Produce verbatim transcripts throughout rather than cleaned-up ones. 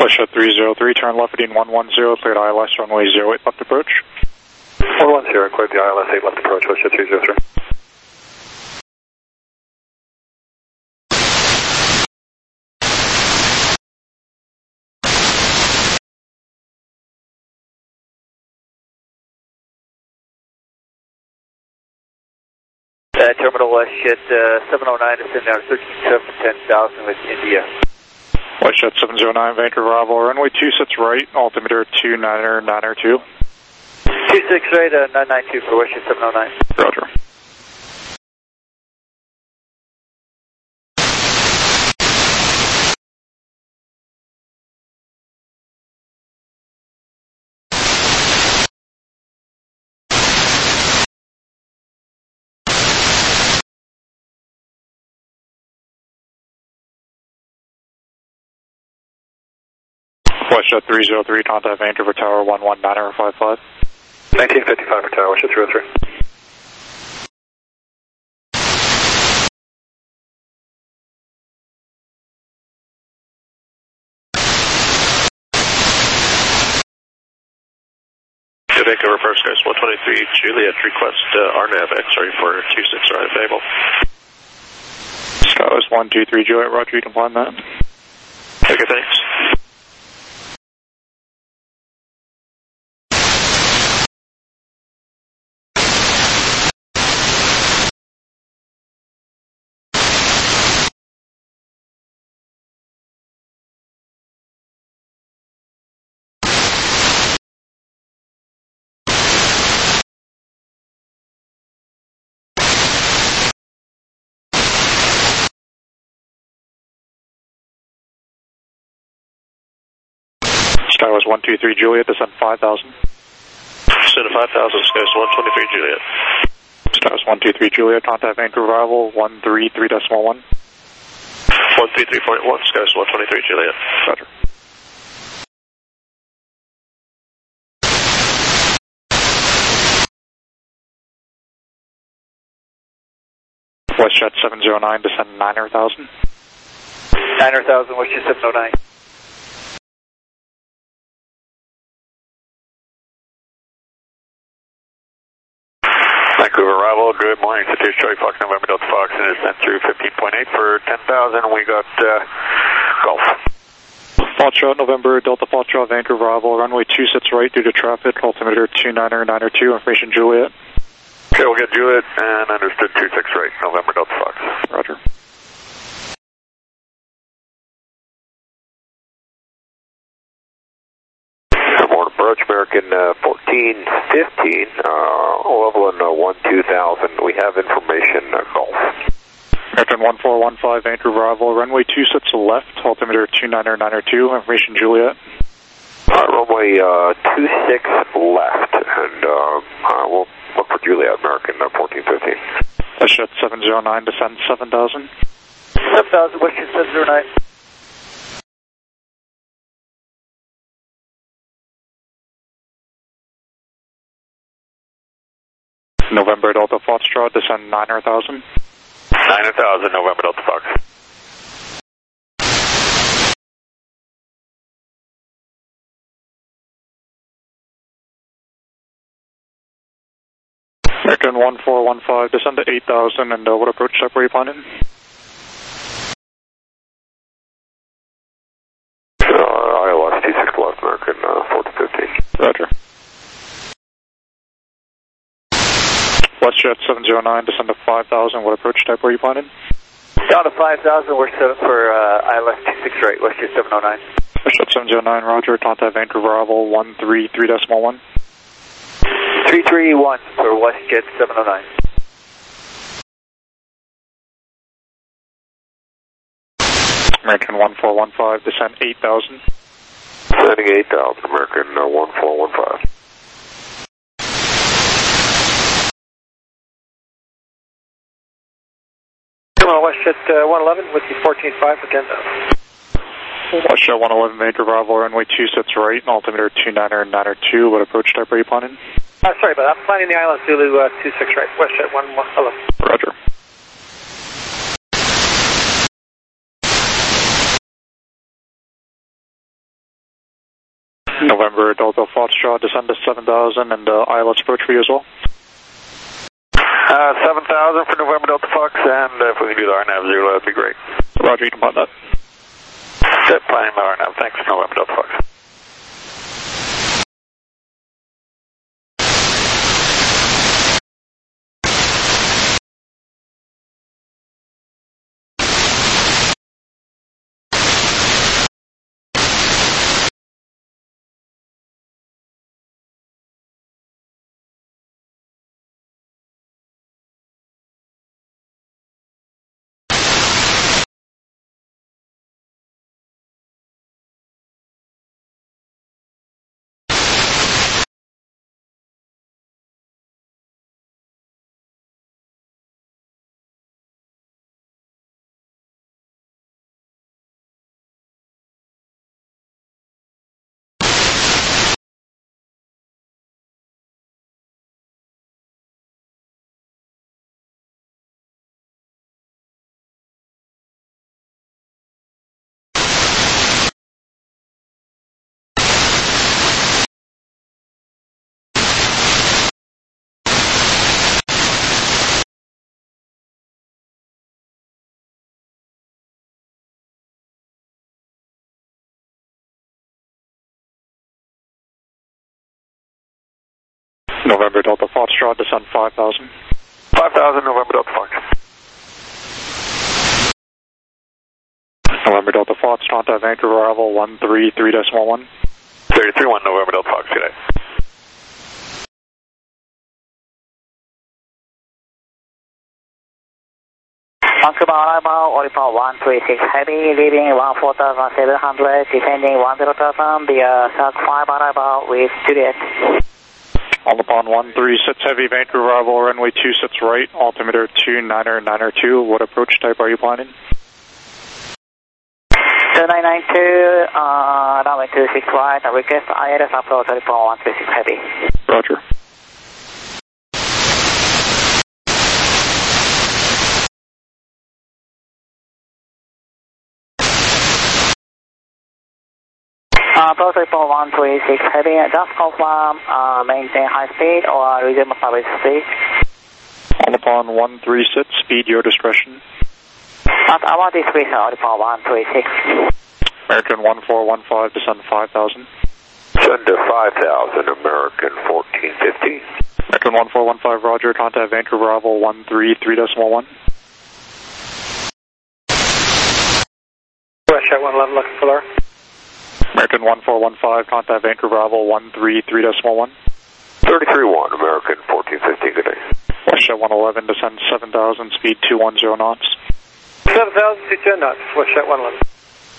WestJet three zero three, turn left heading one one zero, cleared I L S runway zero eight left approach. one one zero, cleared the I L S eight left approach, WestJet three zero three. Uh, terminal WestJet uh, seven oh nine, descend down thirteen seven, ten thousand with India. WestJet seven zero nine, Vancouver arrival, runway two six right, altimeter two niner niner two. two six right, uh, nine nine two for WestJet seven oh nine. Roger. WestJet three zero three, contact Vancouver Tower one one niner five five. nineteen fifty-five for Tower, WestJet three zero three. Vancouver First Coast one twenty-three, Juliet, request uh, R NAV X-ray for two six right Fable. Skywest one two three, Juliet, roger, you can plan that. Okay, thanks. Skywest one two three, Juliet, descend five thousand. Descend five thousand, Skywest one twenty-three, Juliet. Skywest one two three, Juliet, contact Vancouver arrival one three three decimal one. one three three point one, Skywest one twenty-three, Juliet. Roger. WestJet seven zero nine, descend niner thousand. niner thousand, WestJet seven oh nine. Vancouver arrival, good morning, City Charlie Fox, November Delta Fox, and descent through fifteen point eight for ten thousand, we got uh, Golf. Foxtrot, November Delta Foxtrot, Vancouver arrival, runway two six right due to traffic, altimeter two niner niner two, information Juliet. Okay, we'll get Juliet, and understood two six right, November Delta Fox. Roger. Morning approach, American uh, fourteen fifteen, uh, level in uh, one two thousand. We have information, uh, Golf. American one four one five, Vancouver arrival, runway two six left, altimeter two niner niner two, information Juliet. Uh, runway uh, two six left, and uh, uh, we'll look for Juliet, American uh, fourteen fifteen. WestJet seven zero nine, descend seven thousand. seven thousand, WestJet seven zero nine. November Delta Foxtrot, descend niner thousand. niner thousand, November Delta Fox. American one four one five, descend to eight thousand, and uh, what approach type were you planning? Uh, I L S two six left, American uh, fourteen fifteen. Roger. WestJet seven zero nine, descend to five thousand, what approach type were you planning? Down to five thousand, we're set up for uh, I L S two six right, WestJet seven oh nine. WestJet seven zero nine, roger, contact Vancouver arrival one three three decimal one. three three one for WestJet seven oh nine. American one four one five, descend eight thousand. Descending eight thousand, American uh, one four one five. Terminal WestJet uh, one eleven with the fourteen five for ten thousand. WestJet one eleven, Vancouver arrival, runway two six right, altimeter two niner niner two, what approach type are you planning? Uh, sorry, but I'm planning the I L S Zulu uh, two six right, WestJet one eleven. Roger. November Delta Foxtrot, descend to seven thousand and uh, I L S approach for you as well. Uh, seven thousand for November Delta Fox, and uh, if we can do the R N A V zero, that'd be great. Roger, you can put that. Good, planning the R N A V. Thanks, November Delta Fox. November Delta Foxtrot, descend five thousand. five thousand, November Delta Fox. November Delta Fox, contact Vancouver arrival one three three decimal one. thirty-three one, November Delta Fox, good day. Vancouver arrival, Oripa one three six heavy, leaving one four thousand seven hundred, descending one zero thousand via Shark five arrival with Juliet. All upon one three six heavy, Vancouver arrival, runway two six right, altimeter two niner niner two. What approach type are you planning? two nine nine two, uh, runway two six right, request I L S approach Oripa one three six heavy. Roger. Uh, approach Oripa one three six heavy, just confirm, uh, maintain high speed or resume service speed. All upon one three six, speed your discretion. At our discretion, Oripa one three six. American one four one five, descend five thousand. Send to five thousand, American fourteen fifty. American one four one five, roger, contact Vancouver arrival one three three decimal one. West Shot one eleven, looking for Laura. American one four one five, contact Vancouver arrival one three three decimal one. thirty-three one, American fourteen fifty, good day. West Shot one eleven, descend seven thousand, speed two one zero knots. seven thousand, two ten knots, West Shot one eleven.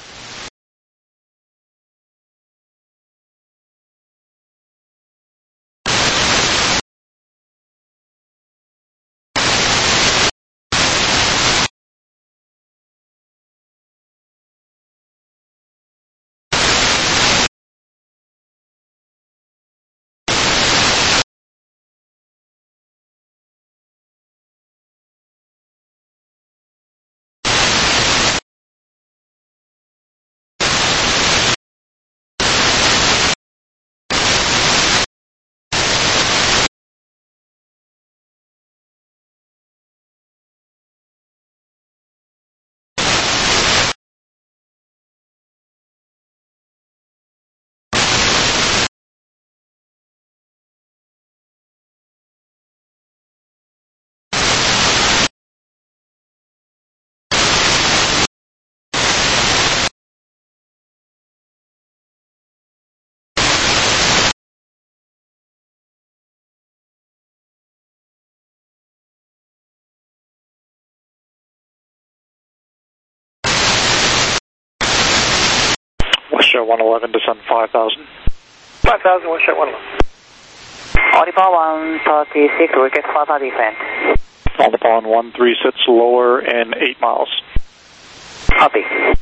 West Shot one eleven, descend five thousand. five thousand, West Shot one eleven. Oripa one thirty six, request further descent. All upon one three six, lower in eight miles. Copy.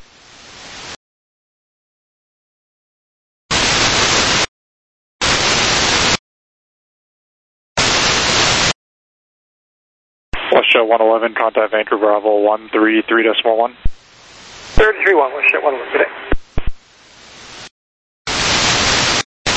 West Shot one eleven, contact Vancouver arrival one three three decimal one. thirty-three one, West Shot one eleven, good day.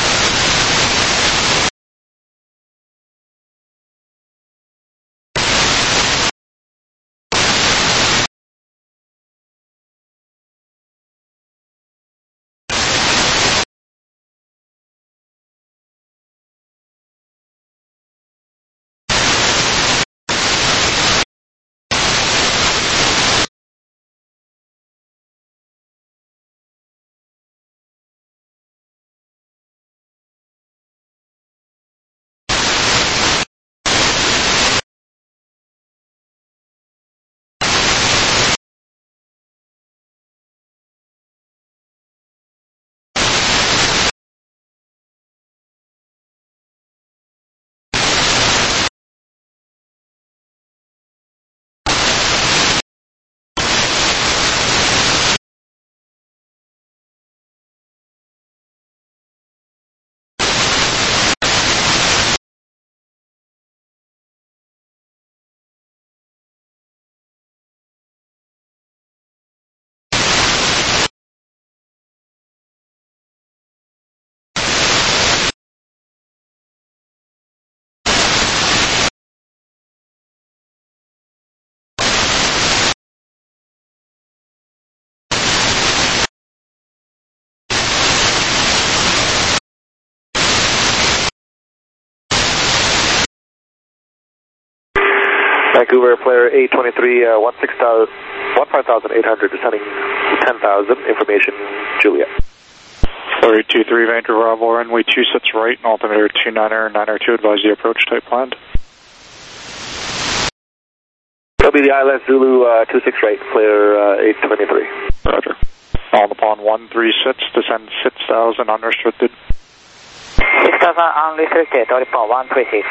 Vancouver, flare eight twenty-three, uh, fifteen thousand eight hundred, descending ten thousand, information Juliet. Flare eight two three, Vancouver, Bravo, runway two six right, and altimeter two niner niner two, advise the approach type planned. That'll be the I L S Zulu uh, two six right, flare uh, eight twenty-three. Roger. On upon one three six, descend six thousand unrestricted. six thousand unrestricted, report one three six.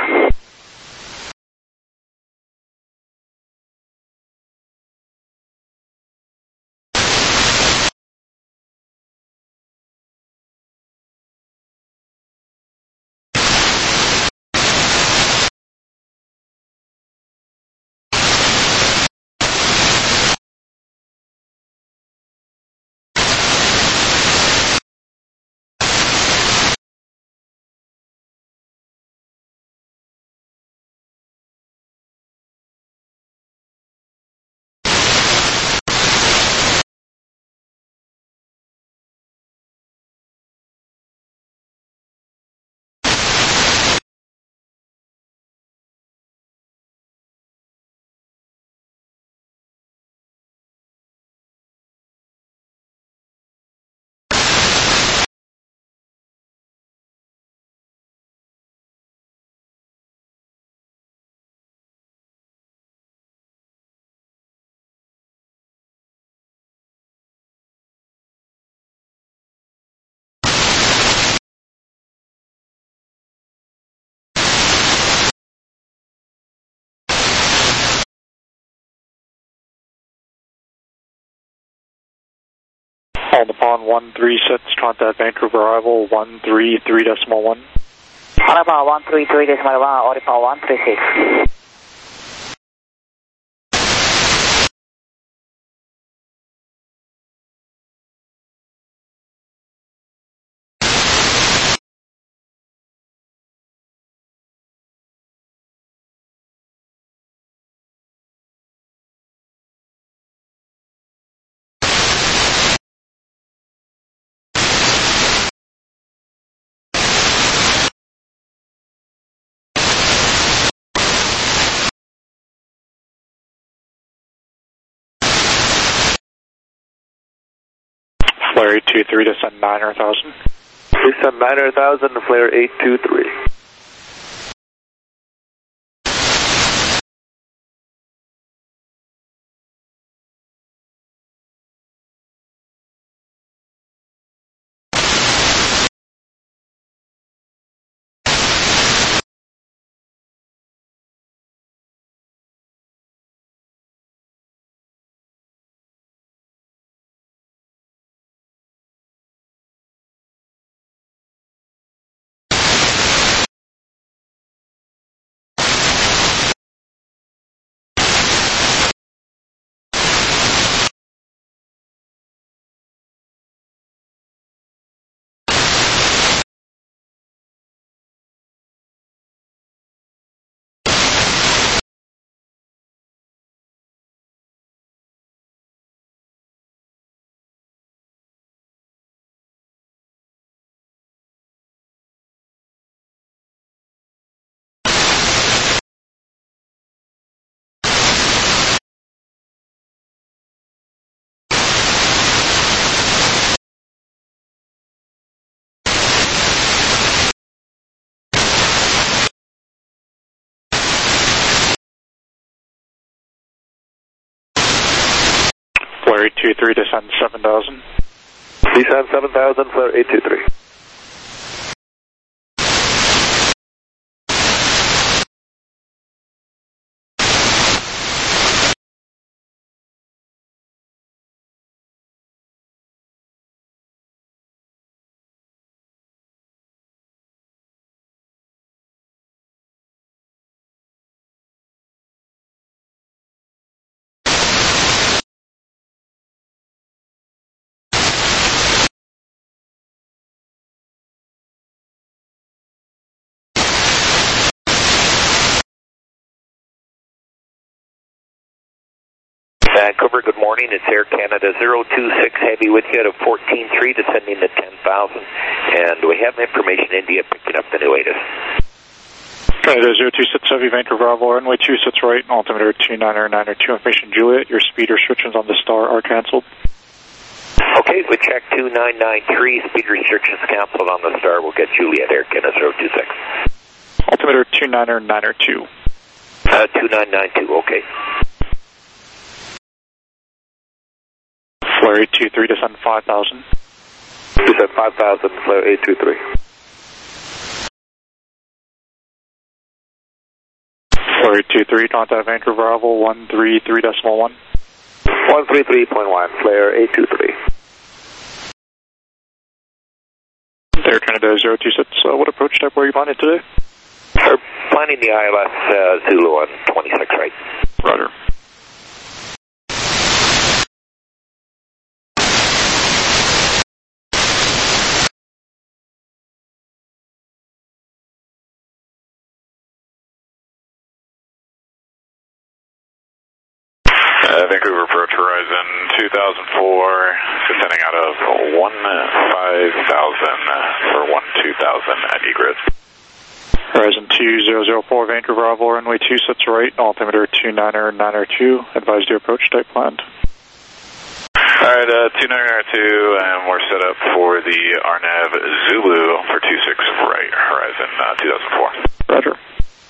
On upon one three six, contact Vancouver arrival one three three decimal one. Arrival one three three decimal one, arrival one three six. Flare eight two three, descend niner thousand. Descend niner thousand, flare eight two three. Flare eight two three, descend seven thousand. Descend seven thousand, flare eight two three. Vancouver, good morning. It's Air Canada zero two six Heavy with you at a fourteen three, descending to ten thousand. And we have information India picking up the new ATIS. Canada zero two six Heavy, Vancouver Bravo, runway two sits right, altimeter two niner niner two, information Juliet. Your speed restrictions on the Star are canceled. Okay, we check two nine nine three, speed restrictions canceled on the Star. We'll get Juliet Air Canada zero two six. Altimeter two niner niner two. Uh, two nine nine two, okay. Flare eight two three, descend five thousand. Descend five thousand, flare eight two three. Flare eight two three, contact Vancouver Bravo, one three three decimal one. one three three point one, flare eight two three. Air Canada zero two six, uh, what approach type were you planning today? We're planning the I L S uh, Zulu on twenty-six right. Roger. Uh, Vancouver approach Horizon two thousand four, descending out of one five thousand for one two thousand at egress. Horizon two zero zero four, Vancouver Bravo, runway two sits right, altimeter two niner niner two, advised your approach type planned. Alright, uh, two niner niner two, and we're set up for the R N A V Zulu for two six right, Horizon uh, two thousand four. Roger.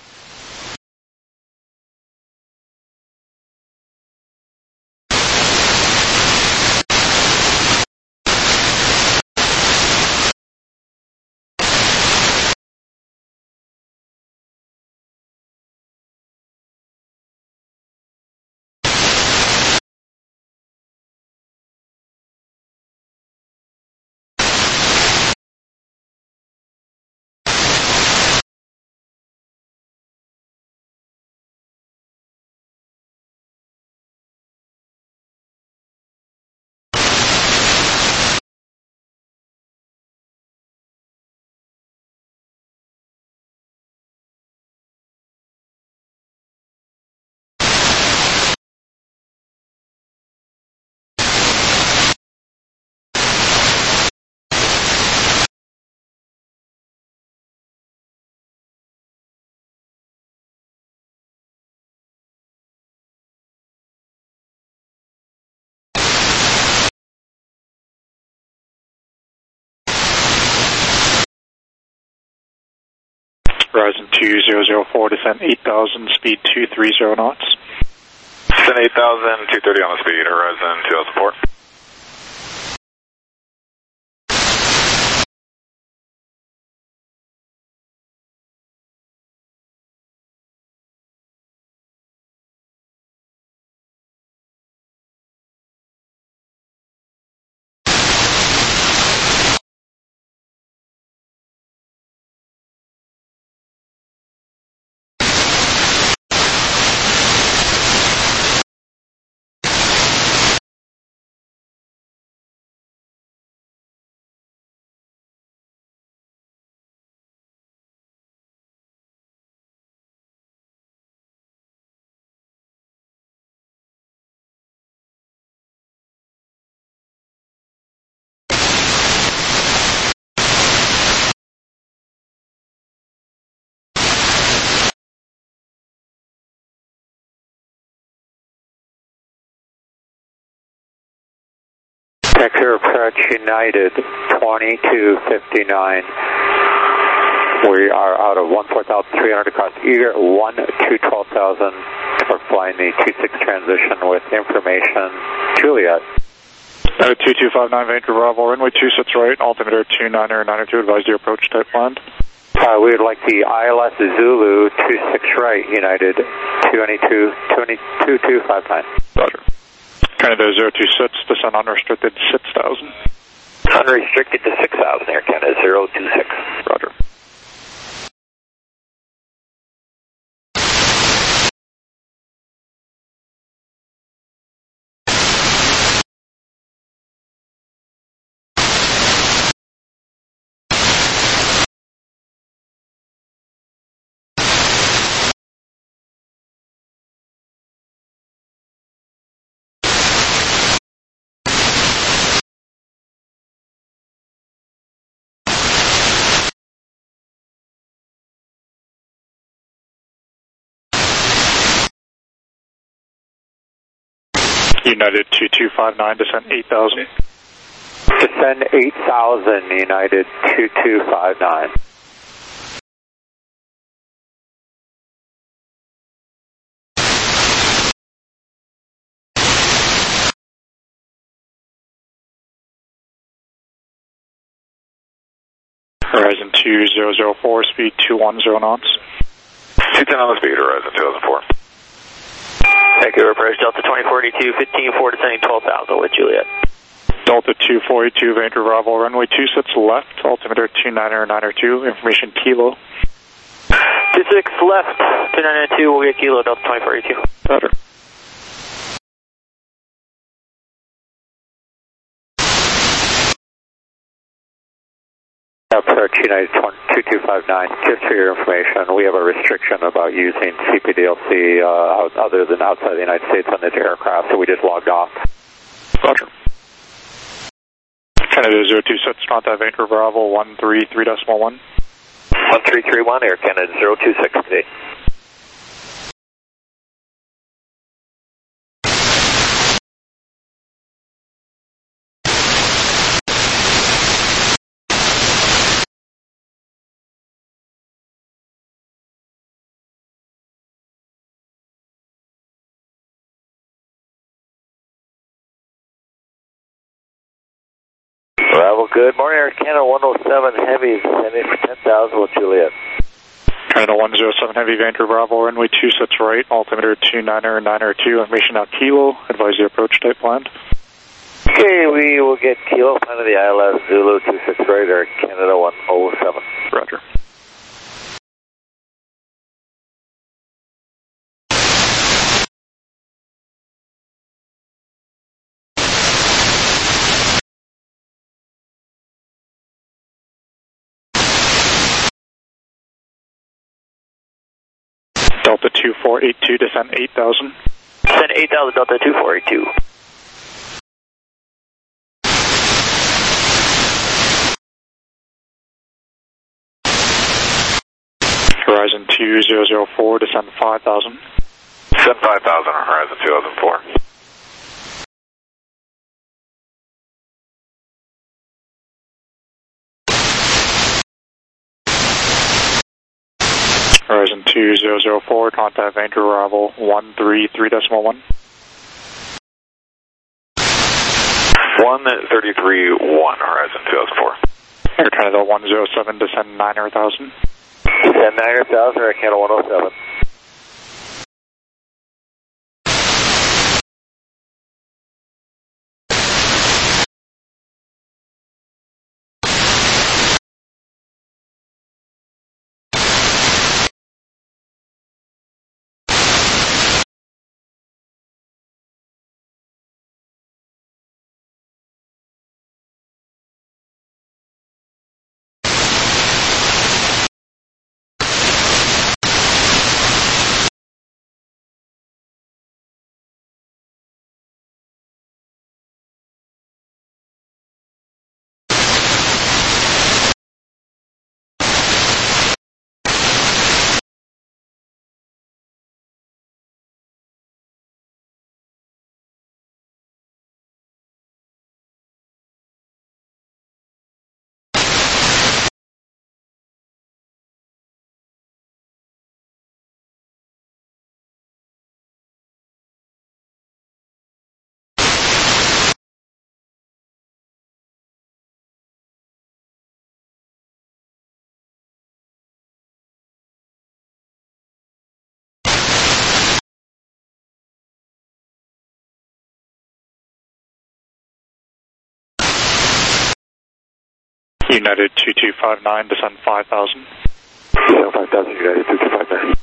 Horizon two zero zero four, descent eight thousand, speed two thirty knots. Descend eight thousand, two thirty on the speed, Horizon two thousand four. Vancouver approach United twenty-two fifty-nine. We are out of one four thousand three hundred across eager one two twelve thousand. We're flying the two six transition with information Juliet. Uh, two two five nine Vancouver Bravo, runway two sits right, altimeter two niner niner two, advised your approach type planned. Uh, we would like the I L S Zulu two six right, United twenty-two two five nine. Roger. Canada zero two six, descend unrestricted six thousand. Unrestricted to six thousand, Air Canada zero two six. Roger. United two two five nine, descent eight thousand. Descend eight thousand, United two two five nine. Horizon two zero zero four, speed two one zero knots. two ten on the speed, Horizon two thousand four. Vancouver approach Delta twenty forty-two, fifteen four descending twelve thousand with Juliet. Delta two forty-two, Vancouver Bravo, runway two six left, altimeter two niner niner two, information Kilo. two six left, two niner two, we'll get Kilo, Delta twenty forty-two. Better. Approach United two two five nine, just for your information, we have a restriction about using C P D L C uh, other than outside the United States on this aircraft, so we just logged off. Roger. Canada zero two six, contact Vancouver Bravo one three three decimal one. one three three one, Air Canada zero two six today. Bravo, good morning, Air Canada one oh seven Heavy, descending for ten thousand with Juliet. Canada one oh seven Heavy, Vancouver Bravo, runway two six right, altimeter two niner niner two, information out Kilo, advise the approach type planned. Okay, we will get Kilo, plan of the I L S Zulu two six right, Air Canada one oh seven. Roger. Delta two four eight two, descend eight thousand. Descend eight thousand, Delta two four eight two. Horizon two zero zero four, descend five thousand. Descend five thousand on Horizon two thousand four. Horizon two zero zero four, contact Vancouver Bravo one three three decimal one. one thirty-three one, Horizon two thousand four. Air Canada one oh seven, descend nine thousand. Descend nine thousand, Air Canada one oh seven. United two two five nine, descend five thousand. Descend five thousand, United two two five nine.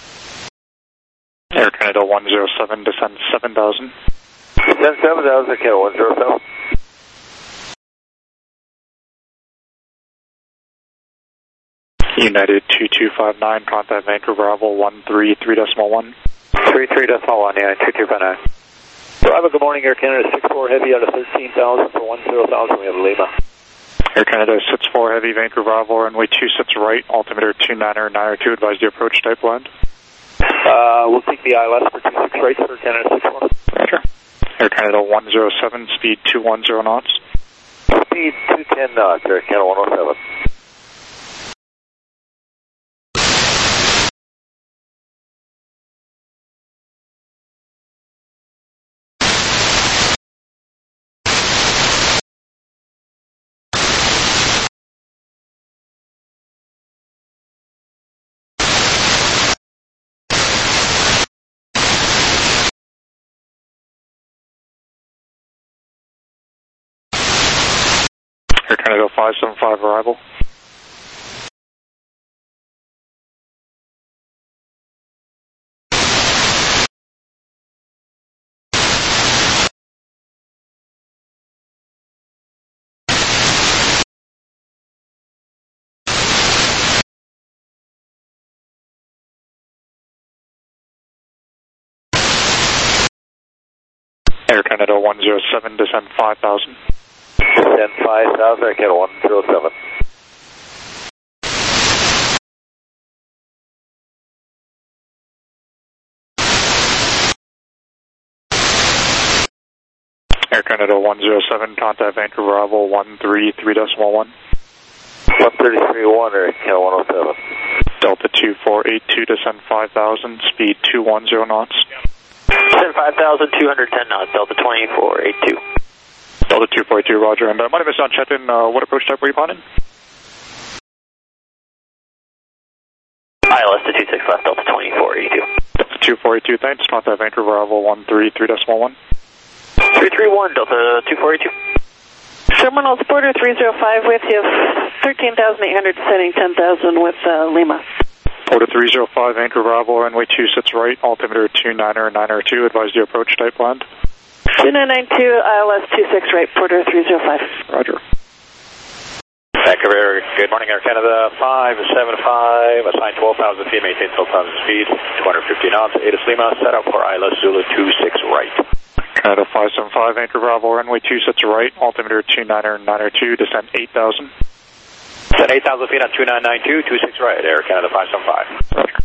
Air Canada one oh seven, descend seven thousand. Descend seven thousand, Air Canada one oh seven. United two two five nine, contact Vancouver Bravo one three three decimal one. three three decimal one, United two two five nine. Bravo, good morning, Air Canada six four Heavy out of thirteen thousand for one zero thousand, we have Lima. Air Canada six four Heavy, Vancouver Bravo, runway two six right, altimeter two niner niner two, advise the approach type land. Uh, we'll take the I L S for two six right for Canada six four. Roger. Air Canada one zero seven, speed two one zero knots. Speed two ten knots, Air Canada one oh seven. Air Canada five seven five, arrival. Air Canada one zero seven, descend five thousand. Descend five thousand, Air Canada one zero seven. Air Canada one zero seven, contact Vancouver Bravo one three three decimal one. one thirty-three one, Air Canada one oh seven. Delta two four eight two, descend five thousand, speed two one zero knots. Descend five thousand two hundred ten knots, Delta twenty-four eighty-two. Delta two four eight two, roger. And uh, my name is Don Chetin. Uh, what approach type were you planning? I L S to two six left, Delta twenty-four eighty-two. Delta two four eight two, thanks. Contact Vancouver Bravo one three three decimal one. three three one, Delta two four eight two. Terminal Porter three zero five with you, thirteen thousand eight hundred, descending ten thousand with uh, Lima. Porter three zero five, Vancouver Bravo, runway two sits right, altimeter two niner niner two, advise the approach type planned. two nine nine two, I L S two six right, Porter three zero five. Roger. Vancouver, good morning, Air Canada five seven five, assigned twelve thousand feet, maintain twelve thousand speed, two hundred fifty knots, A D S Lima, set up for I L S Zulu two six right. Canada five seven five, Vancouver Bravo, runway two sits right, altimeter two niner niner two, descend eight thousand. Descend eight thousand feet on two nine nine two, two six right, Air Canada five seven five. Roger.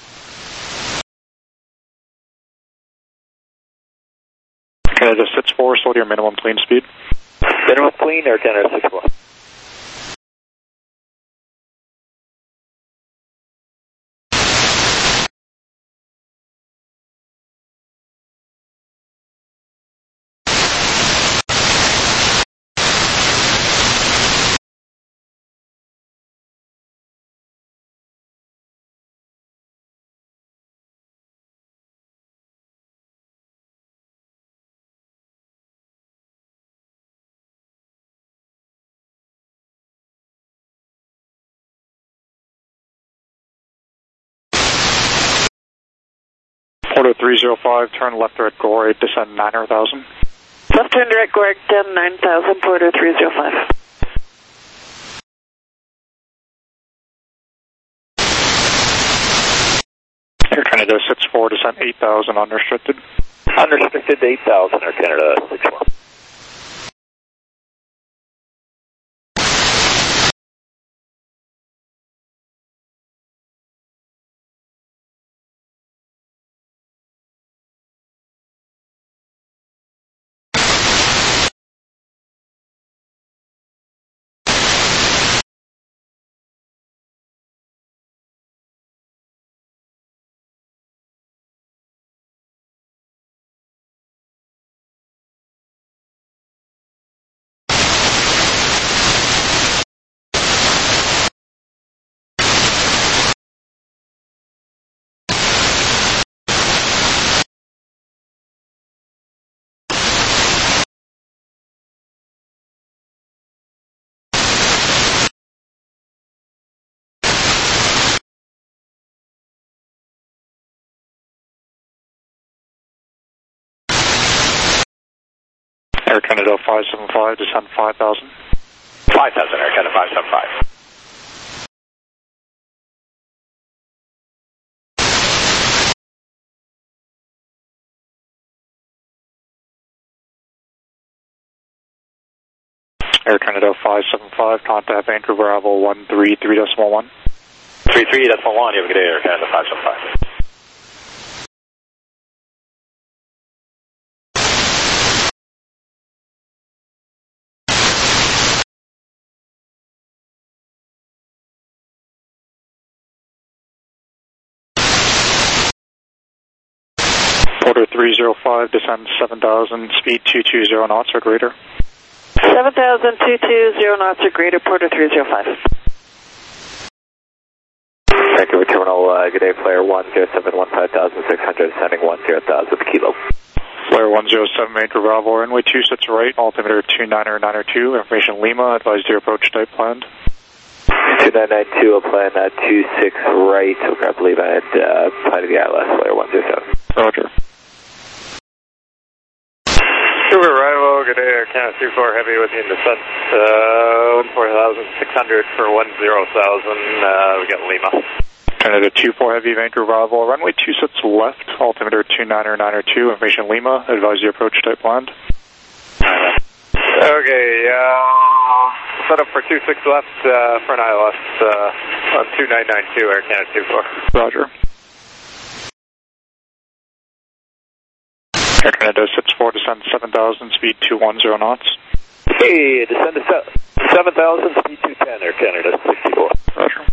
Canada sits four, slow to your minimum clean speed. Minimum clean, Air Canada six four. Porter three zero five, turn left direct Gore, descend nine thousand. Left turn direct Gore, ten nine thousand, Porter three zero five. Air Canada sits four, descend eight thousand, unrestricted. Unrestricted eight thousand, Air Canada six four. Air Canada five seven five, descend five thousand. five thousand, Air Canada five seven five. Air Canada five seven five, contact Vancouver Bravo one three three decimal one. three three decimal one, you have a good day, Air Canada five seven five. three zero five, descend seven thousand, speed two two zero knots or greater. seven thousand, two two zero knots or greater, Porter three zero five. Vancouver Terminal, uh, good day, Flare one zero seven one five thousand six hundred, descending one zero thousand kilo. Flare one zero seven, Vancouver Bravo, runway two six right, altimeter two niner niner two, information Lima, advised your approach type planned. two nine nine two, I'll plan uh, two six right, so grab Lima and uh, apply to the I L S, Flare one zero seven. Roger. Vancouver arrival, good day, Air Canada two four heavy with you in descent, uh, four thousand six hundred for one zero thousand, uh, we got Lima. Canada two four heavy, Vancouver Bravo, runway two six left, altimeter two niner niner two, information Lima, advise your approach type planned. Okay, uh, set up for two six left uh, for an I L S uh, on two nine nine two, Air Canada two four. Roger. Air Canada six four, descend seven thousand, speed two one zero knots. Hey, descend to seven thousand, speed two ten, Air Canada sixty-four. Roger.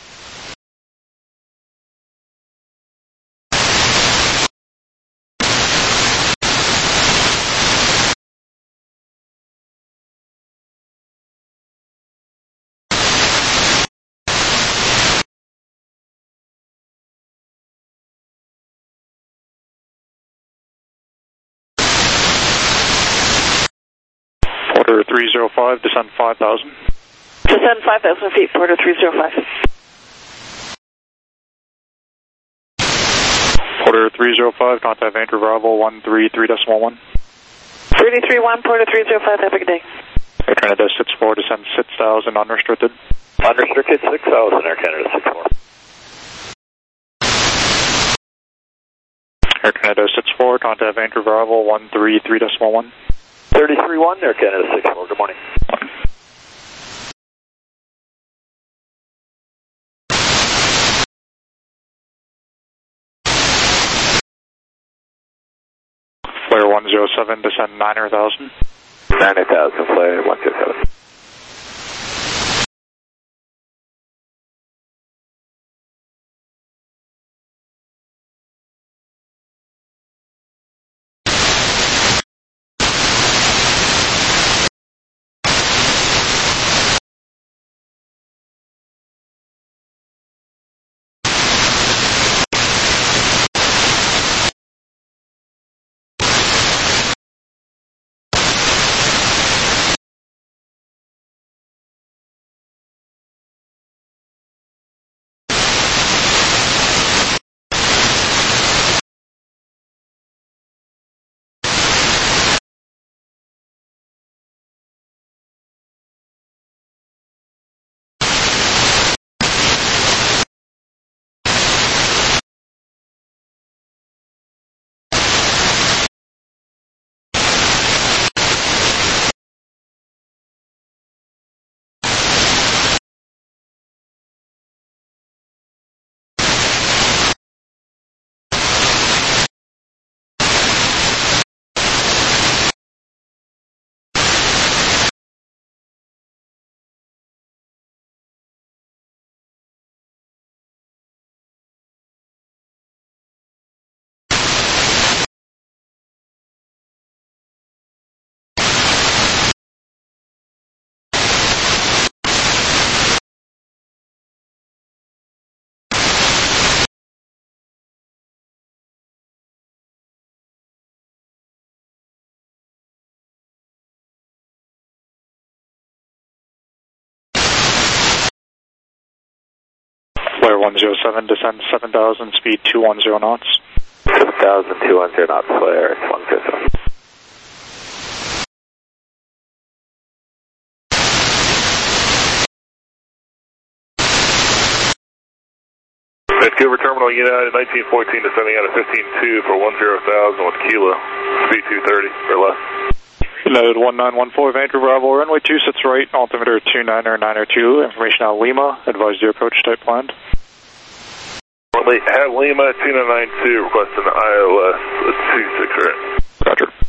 Porter three zero five, descend five thousand. Descend five thousand feet, Porter three zero five. Porter three zero five, contact Vancouver Bravo one three three decimal one. thirty-three one, Porter three zero five, have a good day. Air Canada six four, descend six thousand, unrestricted. Unrestricted six thousand, Air Canada six four. Air Canada six four, contact Vancouver Bravo one three three decimal one. thirty-three one, Air Canada six four, good morning. Flare one zero seven, descend niner thousand. niner thousand, Flare one zero seven. Flare one zero seven, descend seven thousand, speed two one zero knots. seven thousand two hundred knots, Flare one zero seven. Vancouver Terminal United nineteen fourteen, descending out of fifteen two for one zero thousand with Kilo, speed two thirty or less. United one nine one four, Vancouver Bravo, runway two six right, altimeter two niner niner two, information out Lima, advise your approach type planned. At Lima two nine nine two, requesting the I L S at two six right. Roger.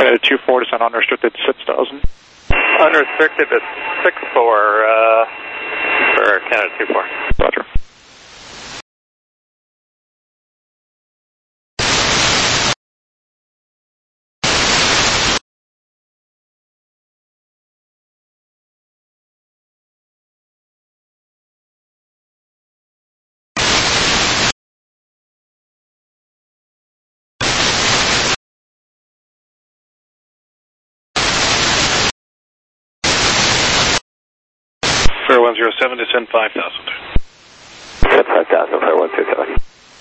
Canada two four, descend unrestricted six thousand. Unrestricted to six four uh, for Canada two four. Roger. Fair one zero seven, descend five thousand. Descend five thousand, Fair one zero seven.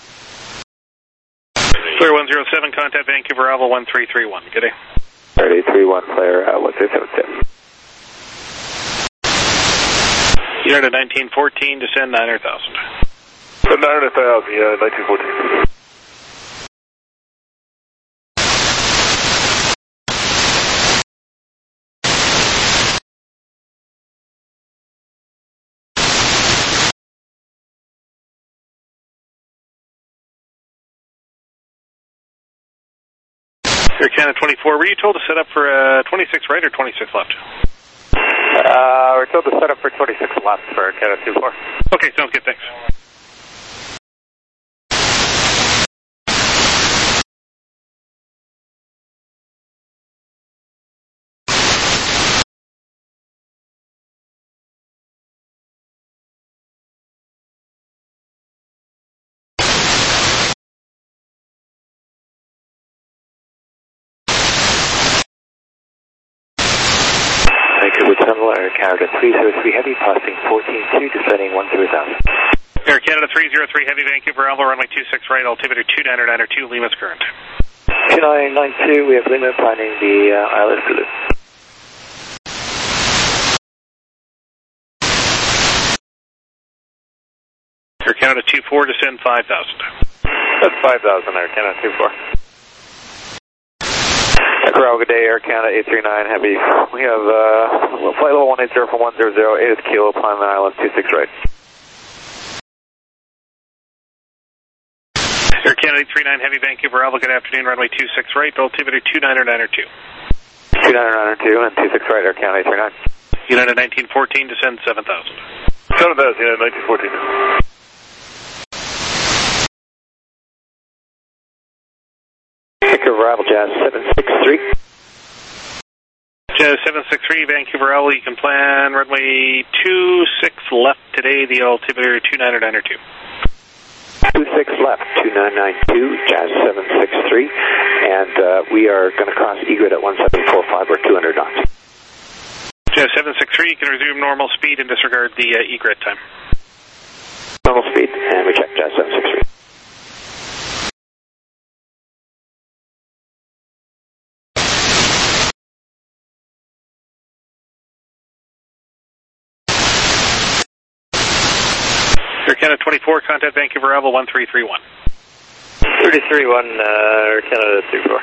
Clear one zero seven, contact Vancouver Alva one three three one. Good day. thirty three one, Flair, uh, one three seven seven. United nineteen fourteen, descend nine hundred thousand. nine hundred thousand, yeah, nineteen fourteen. Air Canada twenty-four, were you told to set up for uh, twenty-six right or twenty-six left? Uh, we're told to set up for twenty-six left for Canada two four. Okay, sounds good, thanks. Vancouver Tunnel, Air Canada three zero three Heavy, passing fourteen two, descending one zero thousand. Air Canada three zero three Heavy, Vancouver Alva, runway two six right, altimeter two nine nine two, Lima's current. two nine nine two, we have Lima planning the uh, Isla Zulu. Air Canada two four, descend five thousand. That's five thousand, Air Canada two four. Corral, good day, Air Canada eight three nine Heavy. We have uh, flight level one eight zero for one zero zero, eight is Kilo, climb the island two six right. Air Canada eight three nine Heavy, Vancouver Alva, good afternoon, runway two six right, altimeter two nine nine two. two nine nine two and two six right, Air Canada eight three nine. United nineteen fourteen, descend seven thousand. seven thousand, United nineteen fourteen. Vancouver Alva, Jazz seven six three. Jazz seven six three, Vancouver Alva, you can plan runway two six left today, the altimeter two nine nine two. two six left, two nine nine two, Jazz seven six three, and uh, we are going to cross egret at one seven four five or two hundred knots. Jazz seven six three, you can resume normal speed and disregard the uh, egret time. Normal speed, and we check Jazz seven six three. Air Canada twenty-four, contact Vancouver Alva one three three one. three three one, uh, Air Canada two four.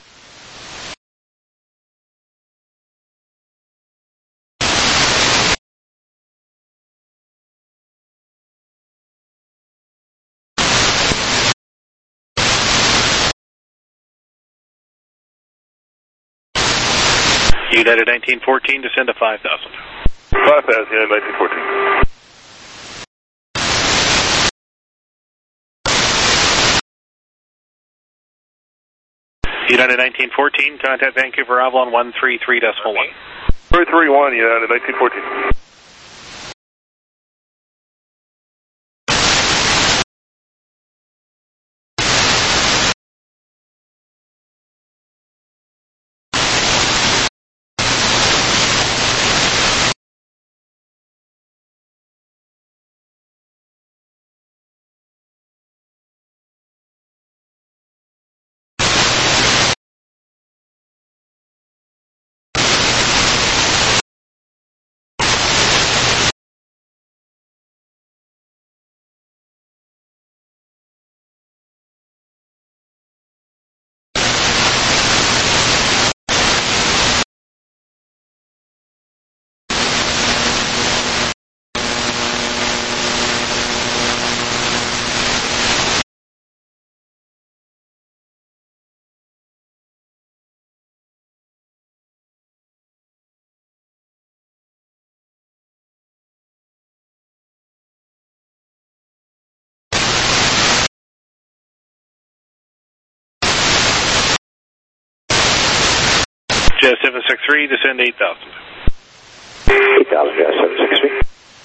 United nineteen fourteen, descend to five thousand. five thousand, United nineteen fourteen. United nineteen fourteen, contact Vancouver Alva on one three three decimal one. three three one, United nineteen fourteen. Jazz seven six three, descend eight thousand. eight thousand, Jazz seven six three.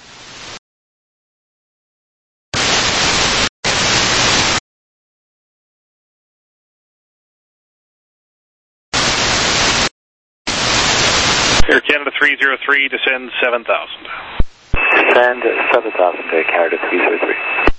Air Canada three zero three, descend seven thousand. Descend seven thousand, Air Canada three zero three.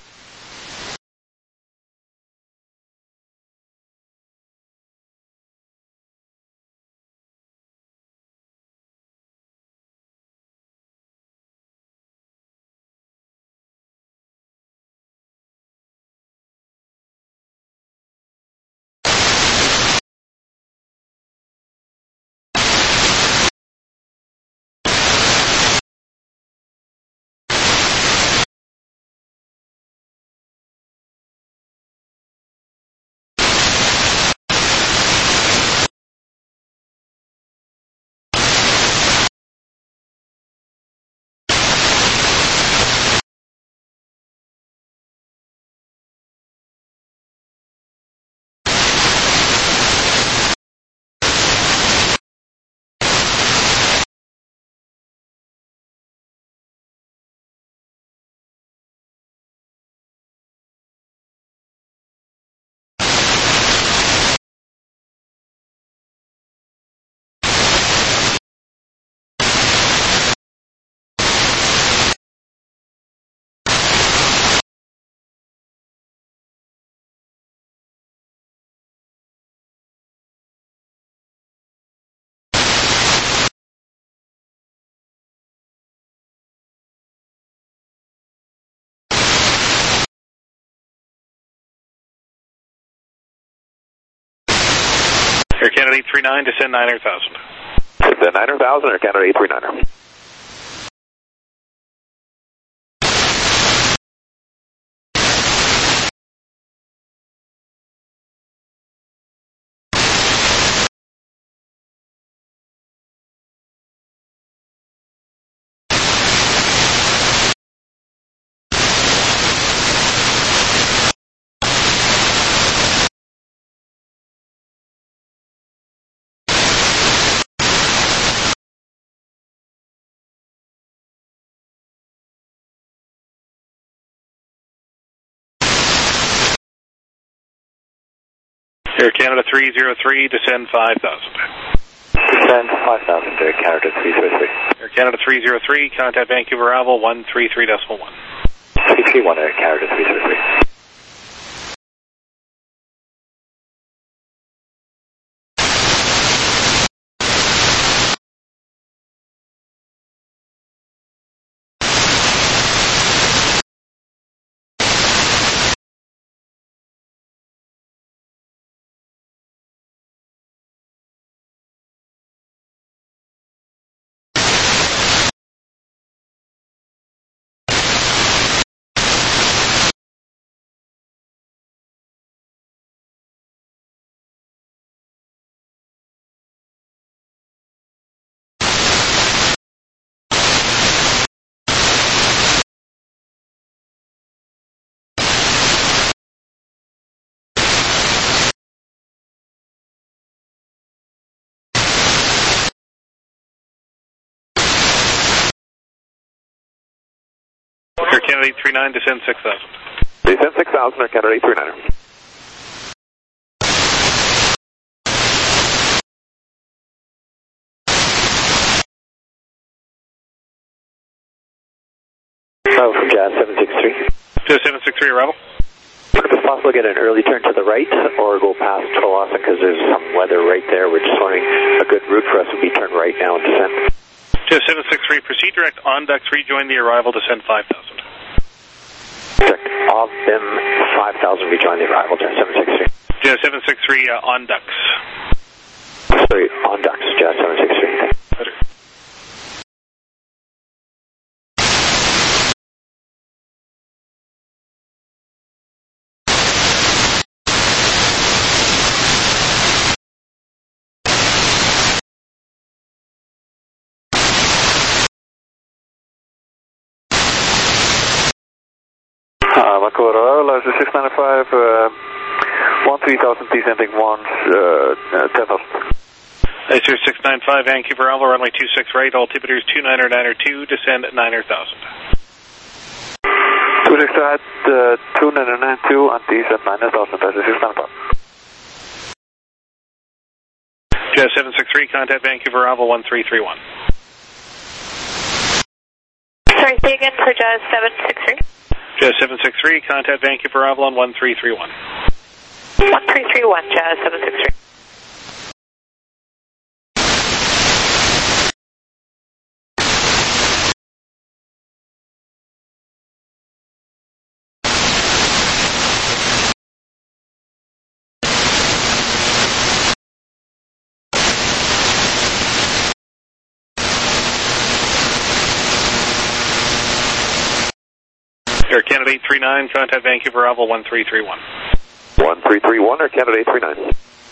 Air Canada eight three nine, descend nine thousand. Descend nine thousand, Air Canada eight three nine. Air Canada three zero three, descend five thousand. Descend five thousand, Air Canada three zero three. Air Canada three zero three, contact Vancouver Ravel one three three decimal one. three three one, Air Canada three zero three. Air Canada eight three nine, descend six thousand. Descend six thousand, Air Canada eight three nine. Oh, from Jazz seven six three. Jazz seven six three, arrival. If it's possible, get an early turn to the right or go past Tawassa because there's some weather right there. We're just wondering a good route for us would be turn right now and descend. Jazz seven six three, proceed direct on ducks, rejoin the arrival, descend five thousand. Direct off them five thousand, rejoin the arrival, Jazz seven six three. Jazz seven six three, uh, on ducks. Sorry, on ducks, Jazz seven six three. Better. Uh, Vancouver, Liza six ninety-five, uh, one three thousand, descending one, uh, uh, ten thousand. Icer six nine five, Vancouver Alpha, runway two six right, altimeter is two niner niner two, descend at niner thousand. two six right, uh, two niner nine two, and descend niner thousand, that's six nine five. Jazz seven six three, contact Vancouver Alpha one three three one. Sorry, say again for Jazz seven six three. Jazz seven six three, contact Vancouver Avalon one three three one. one three three one, Jazz seven six three. Air Canada eight three nine, contact Vancouver Alpha one three three one. one three three one, Air Canada eight three nine.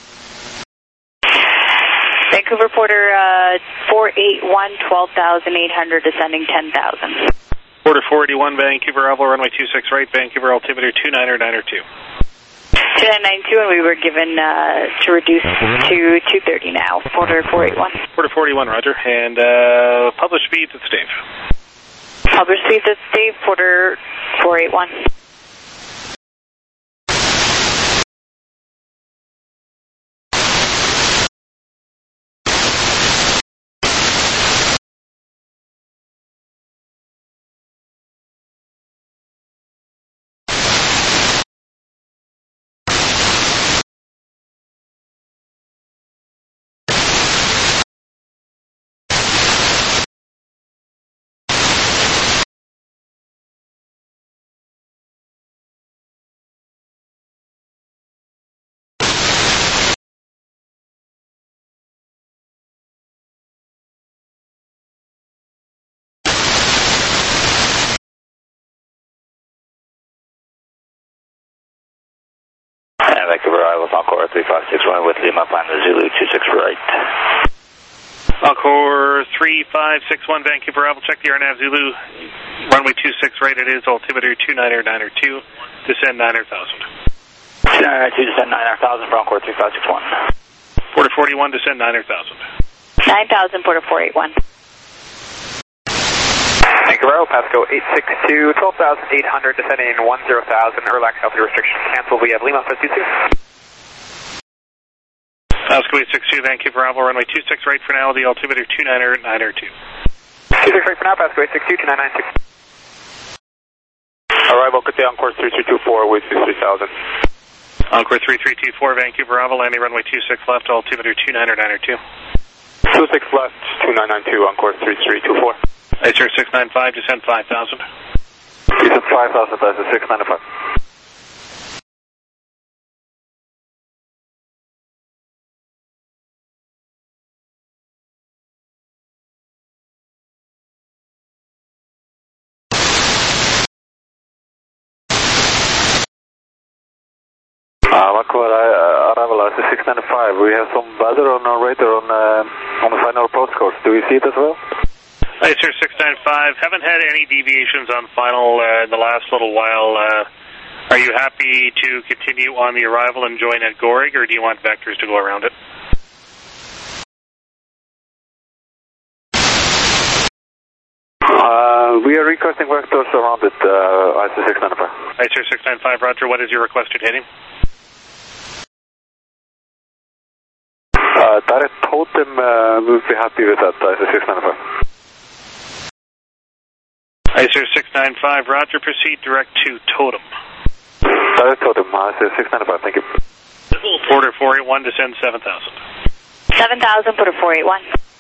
Vancouver Porter uh, four eight one, twelve thousand eight hundred, descending ten thousand. Porter four eighty-one, Vancouver Alpha, runway two six right, Vancouver altimeter two niner niner two. two nine nine two, and we were given uh, to reduce to two thirty now. Porter four eighty-one. Porter four eighty-one, roger. And uh, published speeds, it's Dave. Published speeds, it's Dave. Porter four eighty-one. Vancouver, I was Encore three five six one with Lima, plan to Zulu two six right. Encore three five six one, Vancouver Alpha, check the R NAV Zulu, runway two six right it is, altimeter two niner niner two, descend niner thousand. two niner niner two, descend niner thousand for Encore three five six one. Porter forty-one, descend niner thousand. nine thousand, Porter four eighty-one. Vancouver Aero, Pasco eight six two, twelve thousand eight hundred, descending one zero thousand, relax altitude restrictions canceled, we have Lima, five two two. Pasco eight six two, Vancouver Alpha, runway two six right for now, the altimeter two niner niner two. two six right for now, Pasco eight six two, two nine nine two. Arrival, good day, Encore three three two four with three thousand. Encore three three two four, Vancouver Alpha, landing runway two six left, altimeter two niner niner two. two six left, two nine nine two, Encore three three two four. Icer six nine five, descend five thousand. Descend five thousand, that's a six nine five. Uh, Vancouver, uh, arrival at six nine five. We have some weather on our radar on, uh, on the final postcode. Do you see it as well? Icer six nine five, haven't had any deviations on final uh, in the last little while. Uh, are you happy to continue on the arrival and join at Gorig, or do you want vectors to go around it? Uh, we are requesting vectors around it, uh, Icer six nine five. Icer six nine five, roger. What is your requested heading? Uh, direct totem, uh, we'll be happy with that, Icer six nine five. Icer six nine five, roger, proceed direct to Totem. Direct Totem, Icer six nine five, thank you. Porter four eighty-one, descend seven thousand. seven thousand, Porter four eighty-one.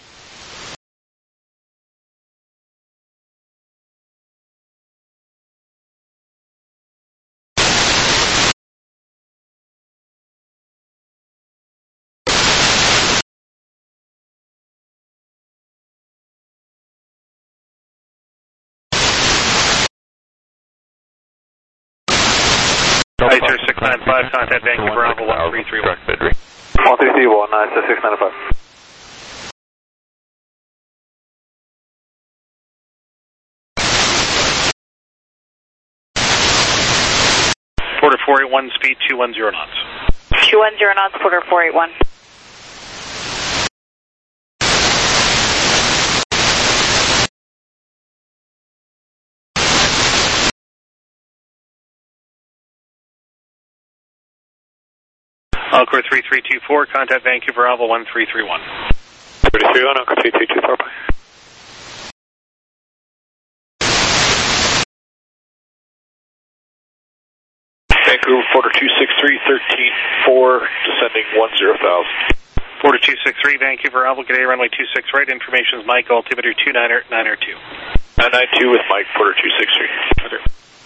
Icer six nine five, contact Vancouver Alpha one three three one. one three three one, Icer six nine five. Porter four eighty-one, speed two one zero knots. two one zero knots, Porter four eighty-one. Encore three three two four, contact Vancouver Bravo one three three one. three three one, Encore three three two four, bye. Vancouver, Porter two six three, thirteen four, descending one zero thousand. Porter two six three, Vancouver Bravo, good day, runway two six right, information is Mike, altimeter two nine nine two. nine nine two with Mike, Porter two six three. Okay.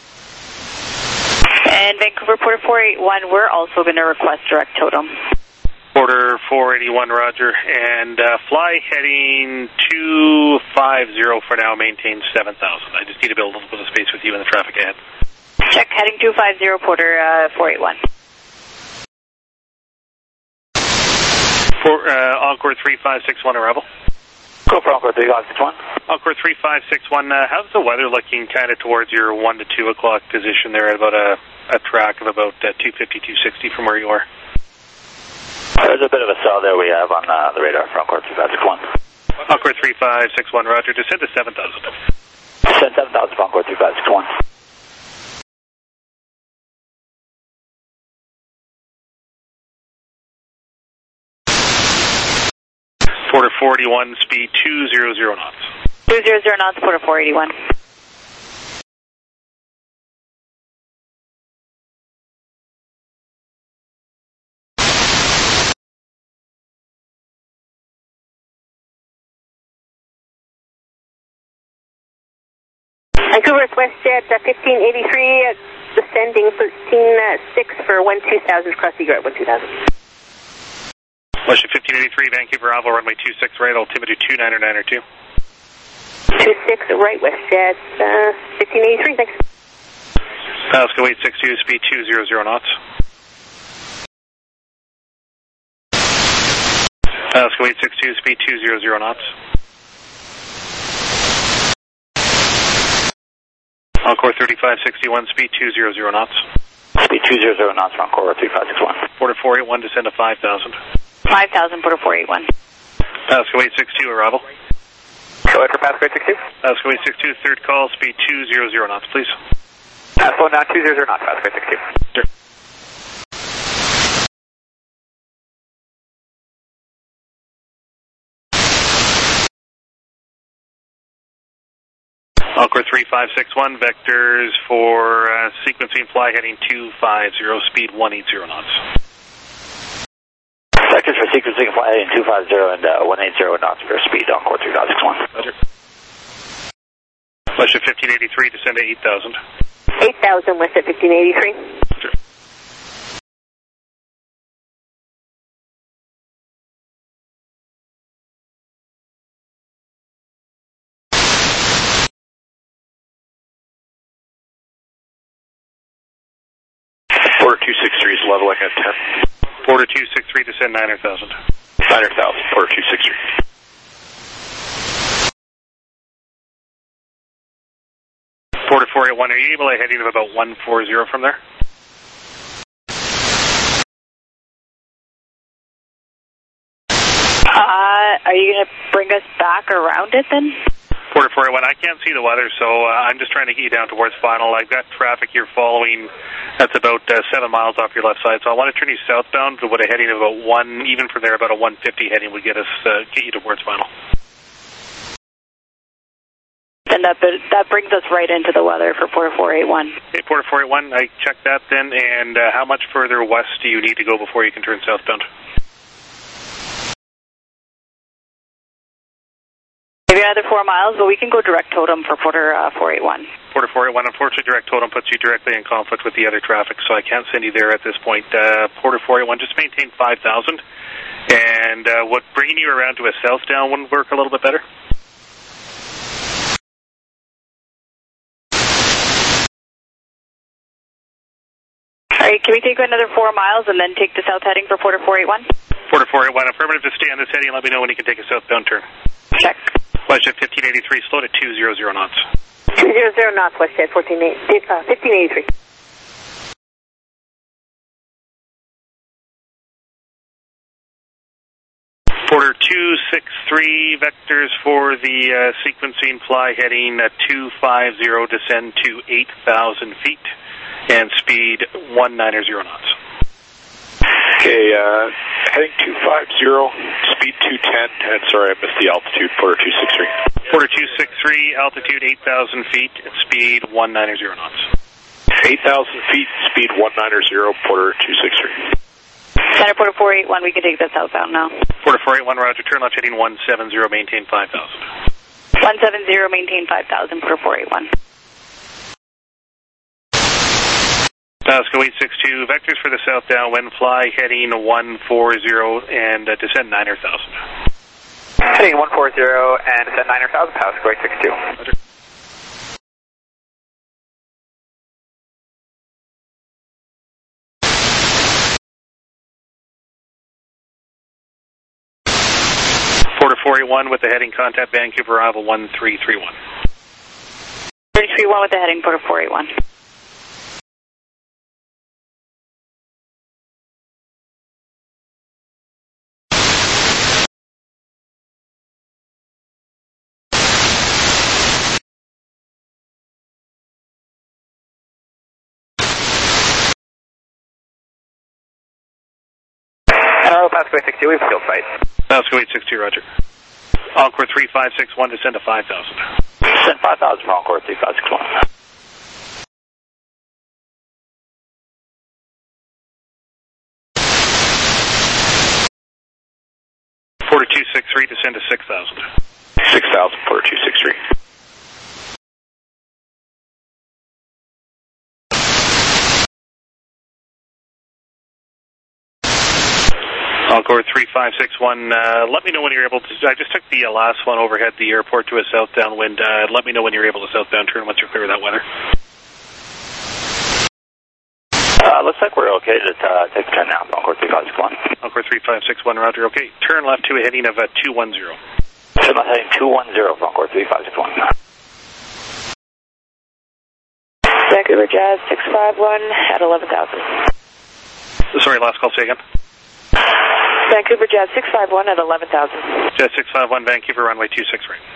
And Vancouver, Porter four eight one, we're also going to request direct totem. Porter four eighty-one, roger, and uh, fly heading two five zero for now, maintain seven thousand. I just need to build a little bit of space with you in the traffic ahead. Check, heading two five zero, Porter uh, four eight one. For, uh, Encore three five six one, arrival. Go for Encore three five six one. Encore three five six one, uh, how's the weather looking kind of towards your one to two o'clock position there at about a, a track of about uh, two fifty, two sixty from where you are? There's a bit of a cell there we have on uh, the radar for Encore three five six one. Encore three five six one, roger, descend to seven thousand. Descend seven thousand for Encore three five six one. Porter four eighty-one, speed two hundred knots. two hundred knots, Porter four eighty-one. Vancouver WestJet uh, fifteen eighty-three, uh, descending thirteen six for one two thousand, across Egret one two thousand. Westjet fifteen eighty-three, Vancouver Bravo, runway two six right, altimeter two nine nine two. two six right, WestJet uh, fifteen eighty-three, thanks. Pasco eight six two, speed two hundred knots. Pasco eight six two, speed two hundred knots. Encore thirty-five sixty-one, speed two hundred knots. Speed two hundred knots for Encore three five six one. Porter four eighty-one, descend to five thousand. five thousand, Porter four eighty-one. Pasco eight six two, arrival. Go ahead for Pasco eight six two. Pasco eight six two, third call, speed two hundred knots, please. Pasco now two hundred knots, Pasco eight six two. Sure. Encore three five six one, vectors for uh, sequencing fly heading two five zero, speed one eighty knots. Vectors for sequencing fly heading two five zero and uh, one eighty knots for speed, Encore three five six one. Roger. Westjet fifteen eighty-three, descend to eight thousand. eight thousand, Westjet fifteen eighty-three. Sure. Porter two six three is leveling at ten. Porter two six three, descend nine thousand. nine thousand, Porter two six three. Porter four eighty-one, are you able to heading of about one forty from there? Uh, are you going to bring us back around it then? Porter four eighty-one, I can't see the weather, so uh, I'm just trying to get you down towards final. I've got traffic here following that's about uh, seven miles off your left side, so I want to turn you southbound with a heading of about one, even from there, about a one fifty heading would get us, uh, get you towards final. And that that brings us right into the weather for Porter four eighty-one. Okay, Porter four eighty-one, I checked that then, and uh, how much further west do you need to go before you can turn southbound? Maybe another four miles, but we can go direct totem for Porter uh, four eighty-one. Porter four eighty-one, unfortunately, direct totem puts you directly in conflict with the other traffic, so I can't send you there at this point. Uh, Porter four eighty-one, just maintain five thousand, and uh, what bringing you around to a southbound wouldn't work a little bit better? All right, can we take another four miles and then take the south heading for Porter four eighty-one? Porter four eighty-one, affirmative to stay on this heading and let me know when you can take a southbound turn. Check. Westjet fifteen eighty-three, slow to two hundred knots. two hundred knots, Westjet fifteen eighty-three. Porter two six three, vectors for the uh, sequencing fly heading uh, two five zero, descend to eight thousand feet, and speed one ninety knots. Okay, uh, heading two five zero, speed two ten, and sorry, I missed the altitude, Porter two six three. Porter two six three, altitude eight thousand feet, speed one ninety knots. eight thousand feet, speed one ninety, Porter two six three. Center Porter four eight one, we can take the southbound now. Porter four eight one, roger, turn left heading one seven zero, maintain five thousand. one seven zero, maintain five thousand, Porter four eight one. Pasco eight six two, vectors for the south downwind, fly heading one four zero and uh, descend nine thousand. Heading one four zero and descend nine thousand, Pasco eight six two. Roger. Porter four eight one with the heading, contact Vancouver arrival one three three one. three three one with the heading, Porter four eight one. Pasco eight six two, we've field sight. Pasco eight six two, roger. Encore three five six one, descend to five thousand. Descend five thousand for Encore three five six one. Porter two six three, descend to six thousand. six thousand, Porter two six three. Encore three five six one, uh, let me know when you're able to, I just took the uh, last one overhead the airport to a south downwind, uh, let me know when you're able to southbound turn once you're clear of that weather. Uh, looks like we're okay to uh, take the turn now, Encore three five six one. Encore three five six one, roger, okay. Turn left to a heading of uh, two one zero. Turn left heading two one zero for Encore three five six one. Vancouver Jazz six five one at eleven thousand. Sorry, last call, say again. Vancouver Jazz six five one at eleven thousand. Jazz six five one, Vancouver runway two six three.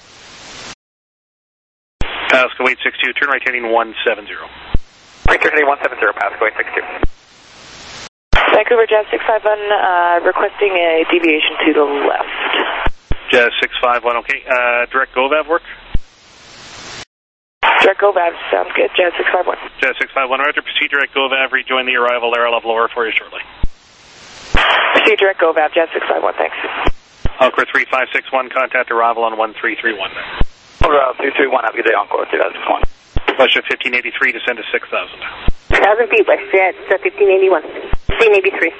Pasco eight six two, turn right heading one seven zero. Right turn heading one seven zero, Pasco eight six two. Vancouver Jazz six five one, uh, requesting a deviation to the left. Jazz six five one, okay. Uh, direct GoVav work? Direct GoVav, sounds good. Jazz six five one. Jazz six five one, roger. Proceed direct GoVav, rejoin the arrival there. I'll have lower for you shortly. Proceed direct GoVav, Jazz six five one, thanks. Encore three five six one, contact arrival on one three three one. Arrival three three one, have a good day, Encore three five six one. WestJet fifteen eighty-three, descend to six thousand. one thousand feet, WestJet uh, fifteen eighty-one. fifteen eighty-three.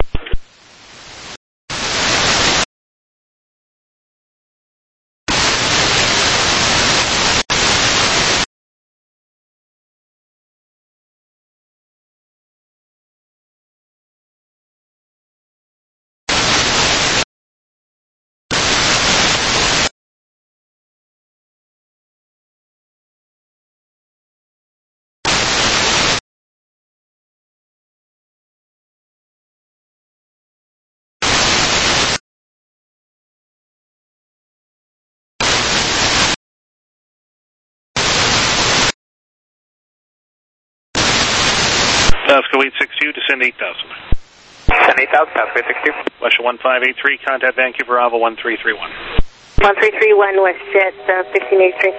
Pasco eight six two, descend eight thousand. Descend eight thousand, Pasco eight six two. WestJet one five eight three, contact Vancouver arrival one three three one. one three three one, WestJet uh, fifteen eighty-three.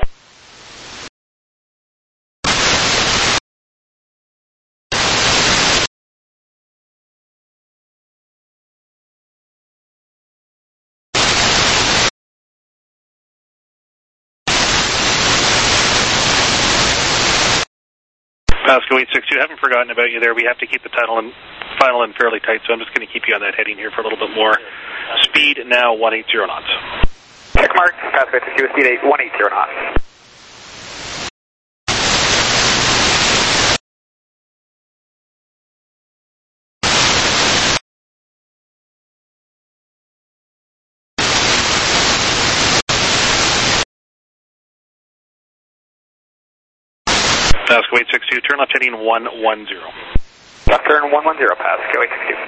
Pasco eight six two, haven't forgotten about you there. We have to keep the title and final and fairly tight, so I'm just going to keep you on that heading here for a little bit more. Speed now one eighty knots. Check mark, Pasco eight six two, speed one eighty knots. Pasco eight six two, turn left heading one one zero. Left turn one one zero, Pasco eight six two.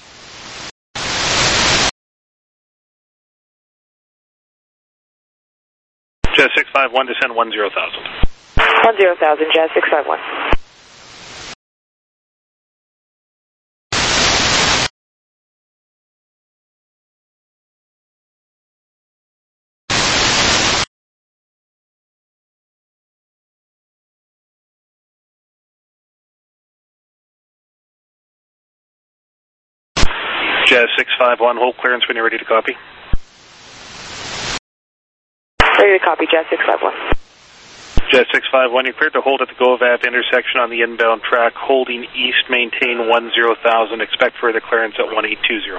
Jazz six five one, descend one zero thousand. one zero thousand, Jazz six five one. Jazz six five one, hold clearance when you're ready to copy. Ready to copy, Jazz six five one. Jazz six five one, you're cleared to hold at the GoVav intersection on the inbound track, holding east, maintain one zero thousand, expect further clearance at one eight two zero.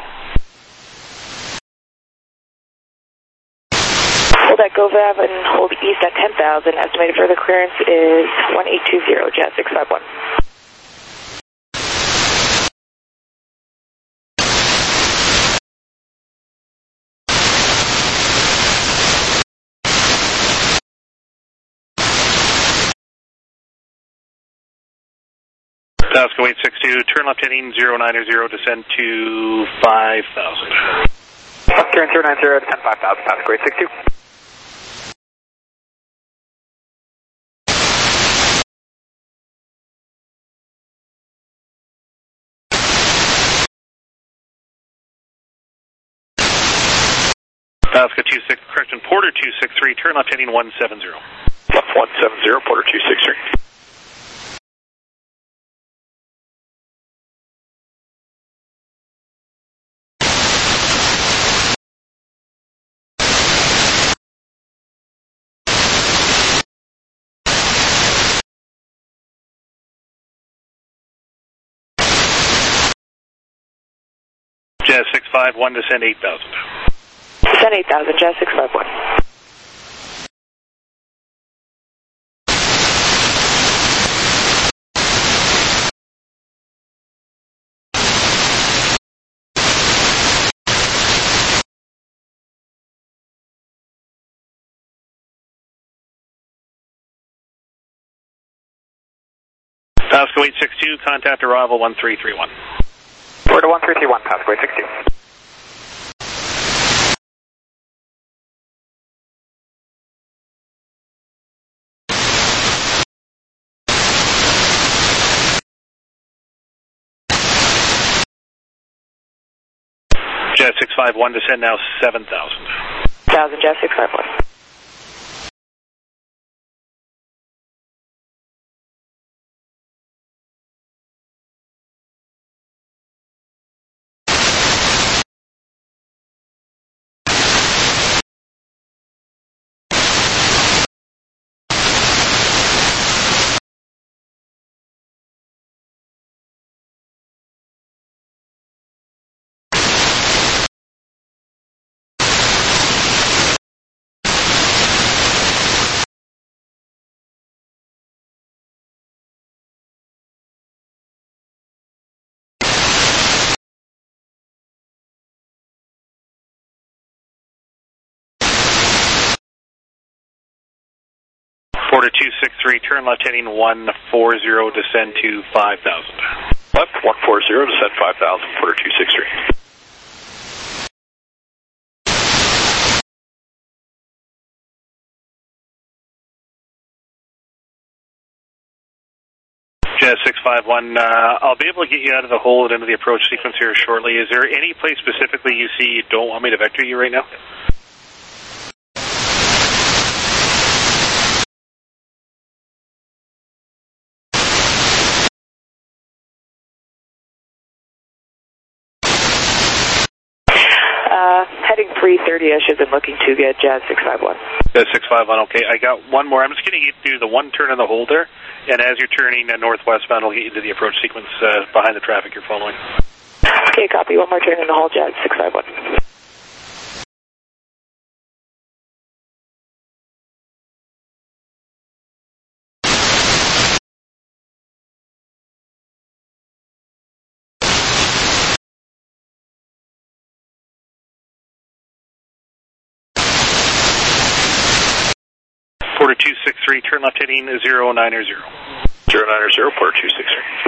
Hold at GoVav and hold east at ten thousand, estimated further clearance is one eight two zero, Jazz six five one. Pasco eight six two, turn left heading zero nine zero, descend to five thousand. Left turn zero nine zero, descend five thousand, Pasco eight six two. Pasco two six, correction, Porter two six three, turn left heading one seven zero. Left one seven zero, Porter two six three. Jazz six five one, descend eight thousand. Descend eight thousand, Jazz six five one. Pasco eight six two, contact arrival one three three one. Porter one three three one, Pasco eight six two. Jazz six five one, descend now seven thousand. one thousand, Jazz six five one. Porter two six three, turn left heading one four zero, descend to five thousand. Left one four zero, descend five thousand, Porter two six three. Jazz six five one, uh, I'll be able to get you out of the hole and into the approach sequence here shortly. Is there any place specifically you see you don't want me to vector you right now? Uh, heading three thirty, I should have been looking to get Jazz six five one. Jazz six five one, okay. I got one more. I'm just going to get through the one turn in the hole there, and as you're turning uh, northwestbound, I'll get you into the approach sequence uh, behind the traffic you're following. Okay, copy. One more turn in the hole, Jazz six five one. Porter two six three, turn left heading zero nine zero. zero nine zero, Porter two six three.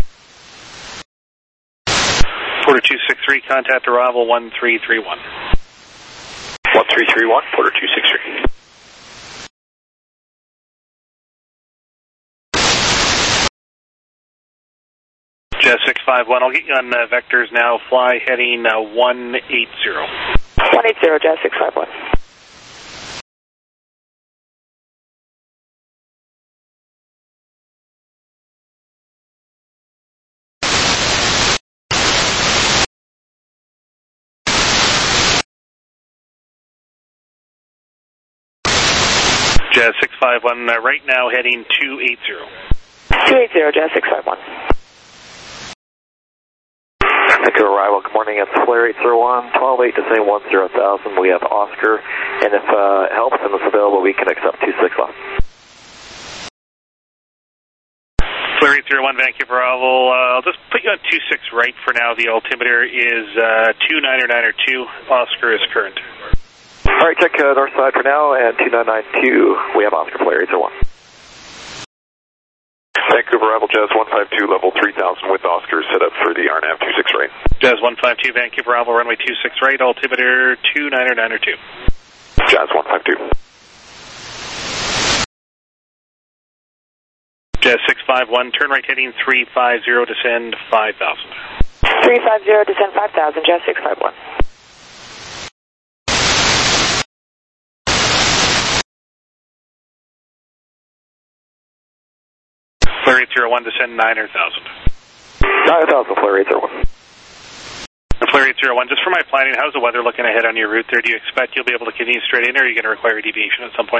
Porter two six three, contact arrival one three three one. one three three one, Porter two six three. Jazz six five one, I'll get you on uh, vectors now. Fly heading uh, one eight zero. one eight zero, Jazz six five one. Jazz six five one, uh, right now heading two eighty. two eighty, Jazz six five one. Vancouver arrival, good morning, it's Flare eight zero one, twelve eight to say one zero thousand, we have Oscar, and if uh, it helps and it's available, we can accept two six left. Flare eight zero one, Vancouver Oval, uh, I'll just put you on two six right for now, the altimeter is uh, two nine nine two, Oscar is current. Alright, check uh, north side for now, and two nine nine two, we have Oscar, Flare eight zero one. Vancouver Arrival, Jazz one five two, level three thousand with Oscar, set up for the R NAV two six right. Jazz one five two, Vancouver Arrival, runway two six right, altimeter two nine nine two. Jazz one five two. Jazz six five one, turn right heading three five zero, descend five thousand. three five zero, descend five thousand, Jazz six five one. Flare eight zero one, descend nine thousand. nine thousand, Flare eight zero one. Flare eight zero one, just for my planning, how's the weather looking ahead on your route there? Do you expect you'll be able to continue straight in, or are you going to require a deviation at some point?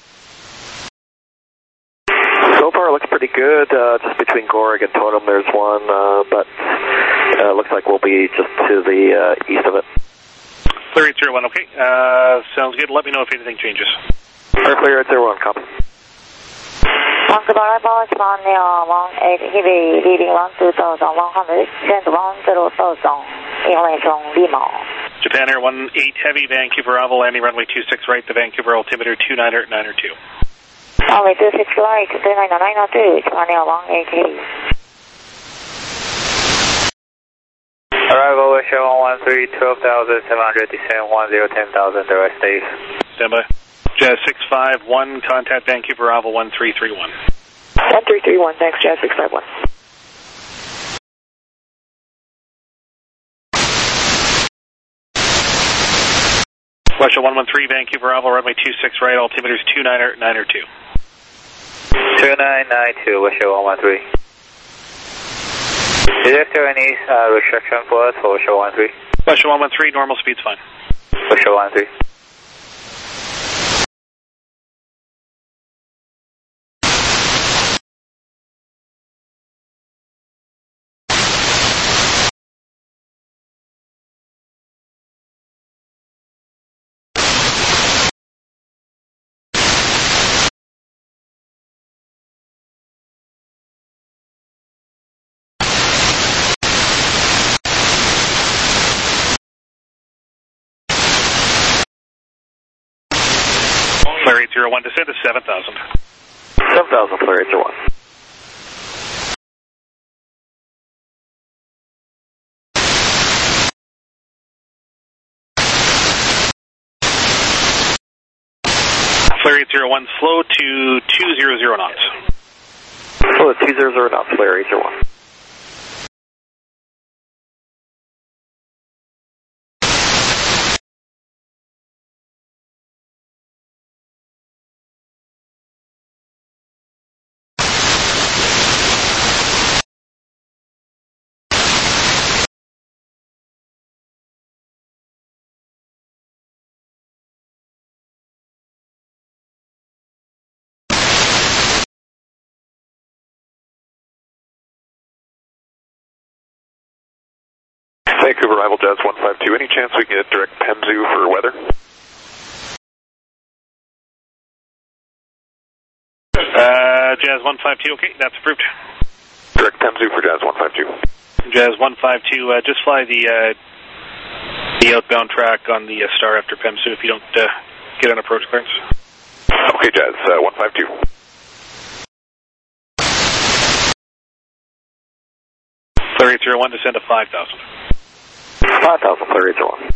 So far, it looks pretty good. Uh, just between Goreg and Totem, there's one, uh, but uh, looks like we'll be just to the uh, east of it. Flare eight zero one, okay. Uh, sounds good. Let me know if anything changes. Alright, Flare eight zero one, copy. Vancouver Arrival, Swan one eight Heavy, leading one two thousand one hundred, send one zero thousand, information Lima. Japan Air one eight Heavy, Vancouver Arrival, landing runway two six right, the Vancouver altimeter two nine nine two. Runway two six right, two nine nine two, Japan Air one eight Heavy. Arrival, Russia one one three, twelve thousand seven hundred, descend one zero, ten thousand, direct stage. Stand by. Jazz six five one, contact Vancouver Arrival one three three one. one three three one, thanks, Jazz six five one. Russia one one three, Vancouver Arrival, runway two six right, altimeter is two nine nine two. two nine nine two, Russia one one three. Is there any uh, restriction for us for Russia one one three? Russia one one three, normal speed's fine. Russia one one three. Flare eight zero one, descend to seven thousand. seven thousand, Flare eight zero one. Flare eight zero one, slow to two hundred knots. Slow to two hundred knots, Flare eight zero one. Vancouver Arrival, Jazz one five two, any chance we can get direct Pemzu for weather? Uh, Jazz one five two, okay, that's approved. Direct Pemzu for Jazz one five two. Jazz one five two, uh, just fly the uh, the outbound track on the uh, Star after Pemzu if you don't uh, get on approach clearance. Okay, Jazz, uh, one five two. Flare eight zero one, descend to five thousand. five thousand, Flare eight zero one.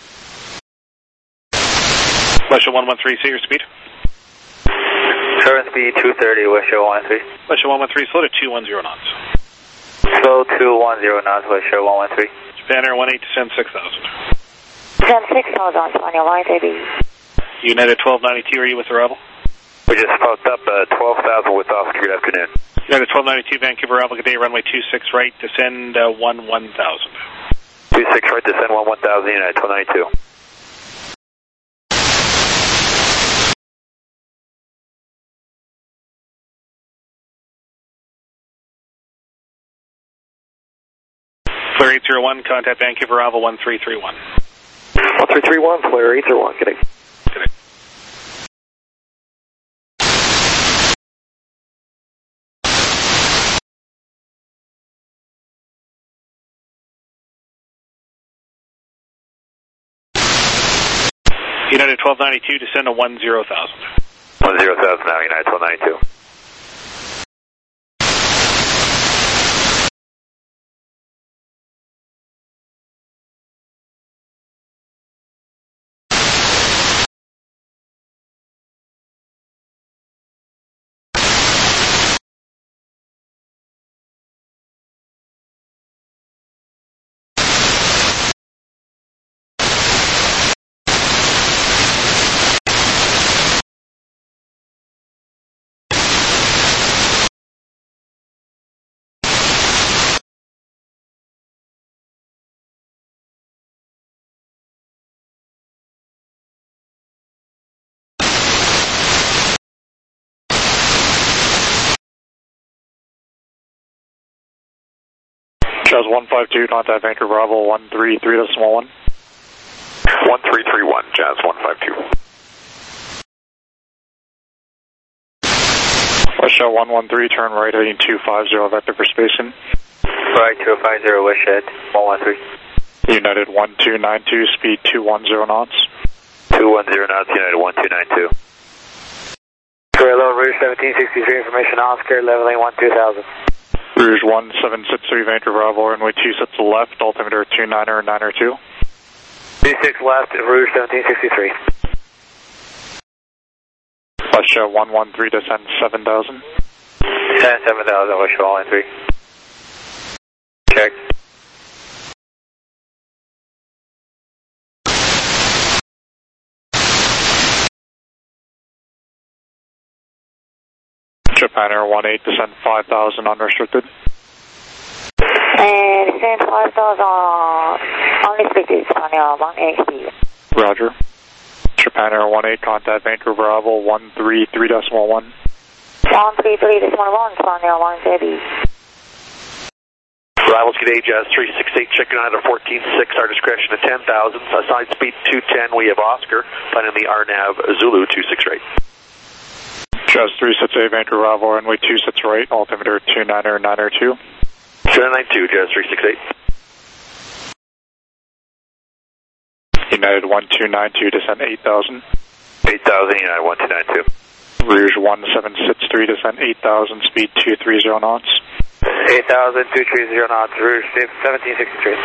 Russia one one three, say your speed. Current speed two thirty, Russia one one three. Russia one one three, slow to two one zero knots. Slow two one zero knots, Russia one one three. Japan Air one eight, descend six thousand. Descend six thousand, Japan Air one eight Heavy. United twelve ninety-two, are you with the Rebel? We just fucked up uh, twelve thousand with Oscar, good afternoon. United twelve ninety-two, Vancouver Rebel, good day, runway two six right, descend uh, one one thousand. two six right, descend one one thousand, United twelve ninety-two. Flare eight zero one, contact Vancouver Bravo one three three one. one three three one, Flare eight zero one, good day. Good day. United twelve ninety-two, descend to one zero thousand. one zero thousand now, United twelve ninety-two. Jazz one five two, contact Vancouver Bravo one three three decimal one. one three three one, Jazz one five two. West one one three, turn right heading two five zero, vector for spacing. Right, two five zero, West Shed, one one three. United one two nine two, speed two one zero knots. two one zero knots, United one two nine two. Hello, Rouge seventeen sixty-three, information Oscar, leveling one two thousand. Rouge one seven six three, Vancouver Bravo, runway two sets left, altimeter two niner niner two. two six left, Rouge seventeen sixty-three. West one one three, descend seven thousand. Descend seven thousand, West one one three. Check. Japan Air one eight, descend five thousand, unrestricted. And descend five thousand, unrestricted, Japan Air one eight speed. Roger. Japan Air one eight, contact Vancouver Bravo one three three decimal one. one three three decimal one, Japan Air one thirty. Rivals, good day, Jazz three six eight, checking out at fourteen six, our discretion at ten thousand. Side speed two ten, we have Oscar, planning the R N A V Zulu two six right. Jazz three six eight, Vancouver Bravo, runway two sets right, altimeter two niner niner two. two nine nine two, Jazz three six eight. United one two nine two, descend eight thousand. eight thousand, United one two nine two. Rouge one seven six three, descend eight thousand, speed two three zero knots. eight thousand, two three zero knots, Rouge seventeen sixty-three.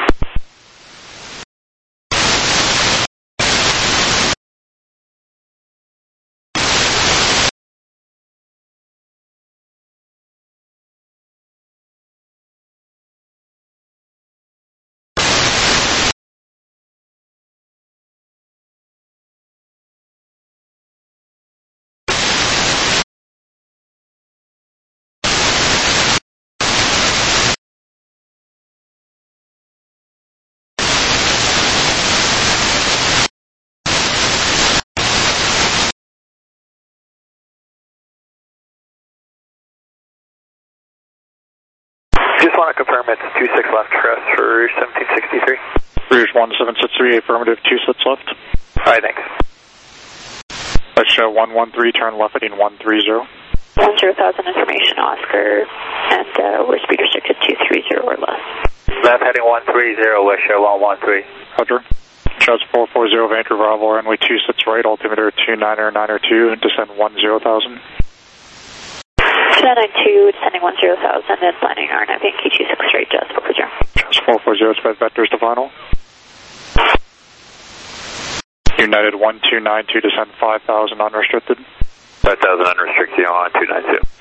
Just want to confirm it's two six left crest for Rouge seventeen sixty-three. Rouge one seven six three, affirmative, two sets left. Alright, thanks. West one one three, turn left heading one three zero. one zero thousand information, Oscar, and uh, we're speed restricted two three zero or less. Left heading one three zero, West one one three. Roger. Jazz four four zero, Vancouver Bravo, runway two sets right, altimeter two niner niner two, descend one zero thousand. two nine nine two, descending one zero thousand, and planning R N A V Yankee two six straight, Jazz four four zero. Jazz four four zero, expect vectors to final. United one two nine two, descend five thousand, unrestricted. five thousand unrestricted on two nine two.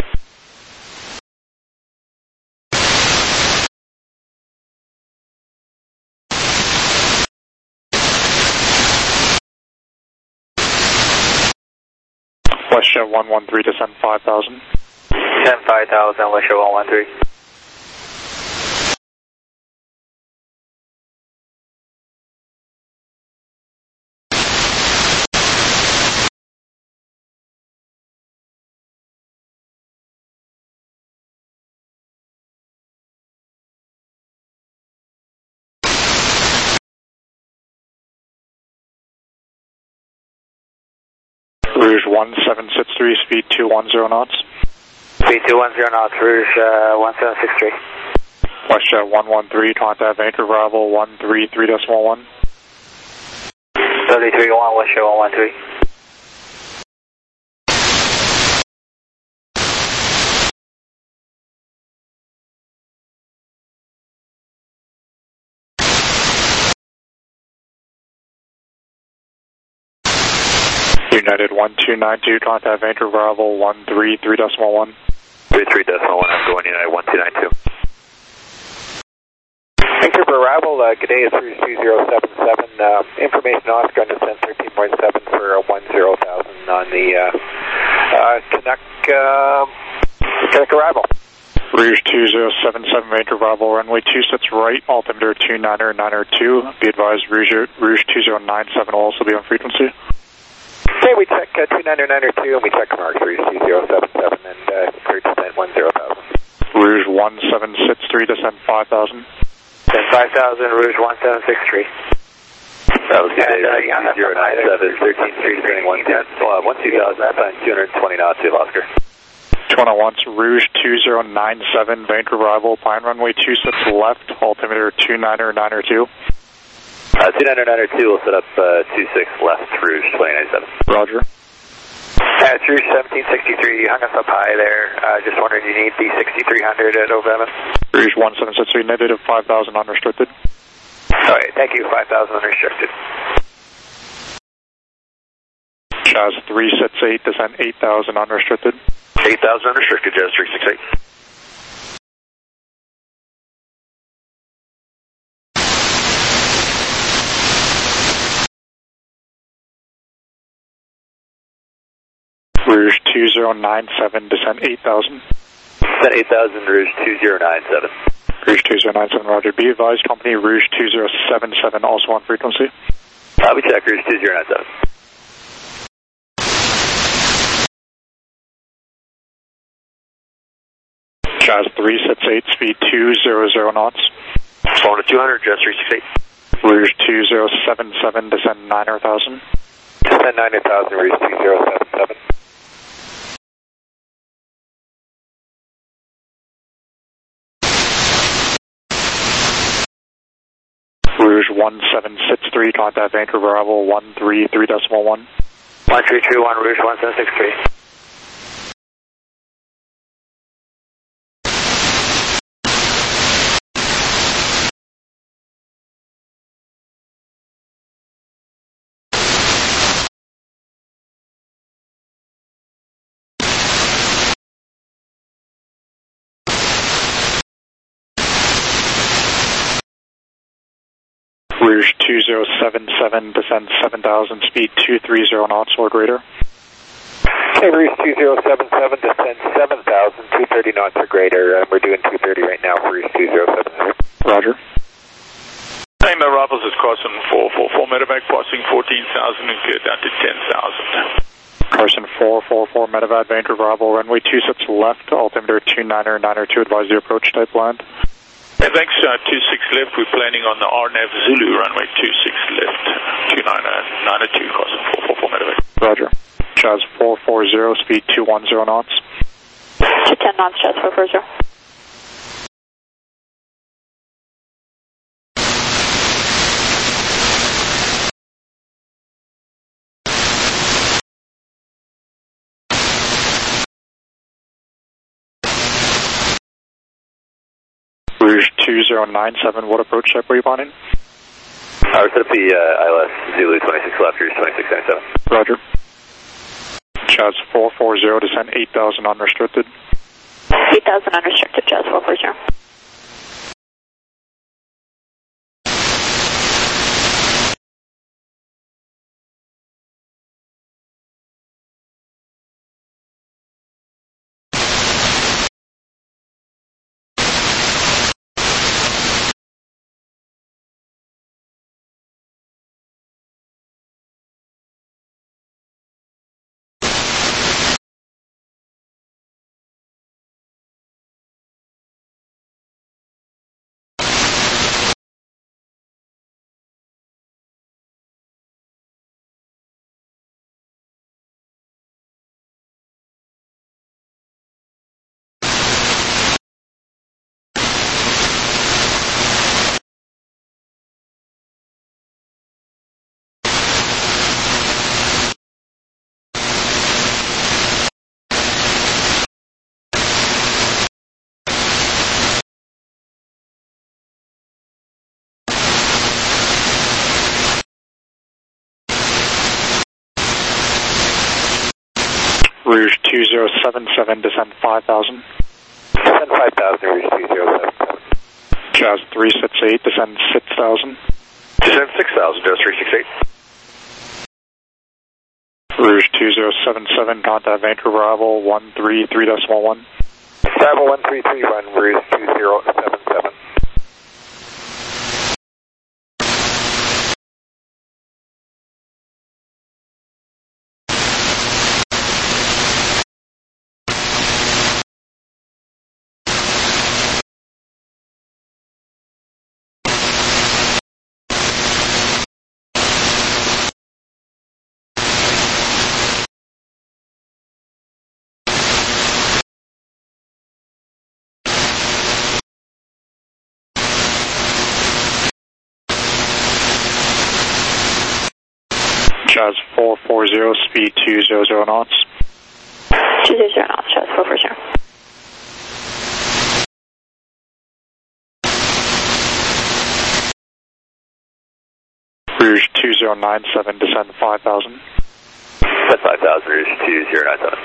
West one one three, descend five thousand. Descend five thousand, West one one three. Rouge one seven six three, speed two one zero knots. Speed two one zero knots, Rouge uh, one seven six three. WestJet one one three, contact Vancouver arrival one three three decimal one. thirty-three one, WestJet one one three. United one two nine two, contact Vancouver arrival one three three decimal one. three three decimal one, I'm going United one two nine two. Vancouver arrival, uh, good day, it's Rouge two zero seven seven. Uh, information Oscar on descent thirteen point seven for uh, one zero thousand on the uh, uh, Canuck, uh, Canuck arrival. Rouge two zero seven seven, Vancouver arrival, runway two six right, altimeter two niner niner two. Be advised, Rouge, Rouge two zero nine seven will also be on frequency. Okay, we check uh, two niner niner two and we check Mark Rouge two zero seven seven and uh, clear descent one zero thousand. Rouge one seven six three, descent five thousand. Descent five thousand, Rouge one seven six three. That was good day, uh, zero nine seven, thirteen three, descending one ten, uh, one two thousand, that's on two hundred twenty knots, to Oscar. two one one, Rouge two zero nine seven, Vancouver arrival, climb runway two six left, altimeter two niner niner two. Uh, two niner niner two will set up uh, two six left, Rouge twenty ninety-seven. Roger. Uh, it's Rouge seventeen sixty-three, you hung us up high there. Uh, just wondering, do you need the sixty-three hundred at O'Bama? Rouge one seven six three, negative five thousand unrestricted. Alright, thank you, five thousand unrestricted. Jazz three six eight, descent eight thousand unrestricted. eight thousand unrestricted, Jazz three six eight. Rouge two zero nine seven, descent eight thousand. Descent eight thousand, Rouge two zero nine seven. Rouge two zero nine seven, roger. Be advised, company Rouge two zero seven seven, also on frequency. Uh, we check Rouge two zero nine seven. Jazz three six eight, speed two zero zero knots. Phone to two hundred, Jazz three six eight. Rouge two zero seven seven, descend nine thousand. Descend nine thousand, Rouge two zero seven seven. Rouge one seven six three, contact Vancouver arrival one three three decimal one. one three three one, Rouge one seven six three. Rouge two zero seven seven, descend seven thousand, speed two three zero knots or greater. Okay, Rouge two zero seven seven, descend seven thousand, two thirty knots or greater. Um, we're doing two thirty right now for Rouge two zero seven seven. Roger. Name arrivals is Carson four four four, medevac passing fourteen thousand and cleared down to ten thousand. Carson four four four, medevac Vancouver arrival, runway two six left, altimeter two niner niner two, advise the approach type land. And thanks, uh, two six left, we're planning on the R N A V Zulu, runway two six left, two niner niner two, Carson four four four, medevac. Roger. Jazz four four zero, speed two one zero knots. two ten knots, Jazz four four zero. Rouge two zero nine seven, what approach type were you planning? I was set up the uh, I L S Zulu twenty-six left, Rouge twenty-six ninety-seven. Roger. Jazz four four zero, descend eight thousand unrestricted. eight thousand unrestricted, Jazz four four zero. Rouge two zero seven seven, descend five thousand. Descend five thousand, Rouge two zero seven seven. Jazz three six eight, descend six thousand. Descend six thousand, Jazz three six eight. Rouge two zero seven seven, contact Vancouver Bravo one three three decimal one. Bravo one three three one, Rouge two zero seven seven. Jazz four four zero, speed two zero zero knots. two zero zero knots, Jazz four four zero. Rouge two zero nine seven, descend five thousand. Descend five thousand, Rouge two zero nine seven.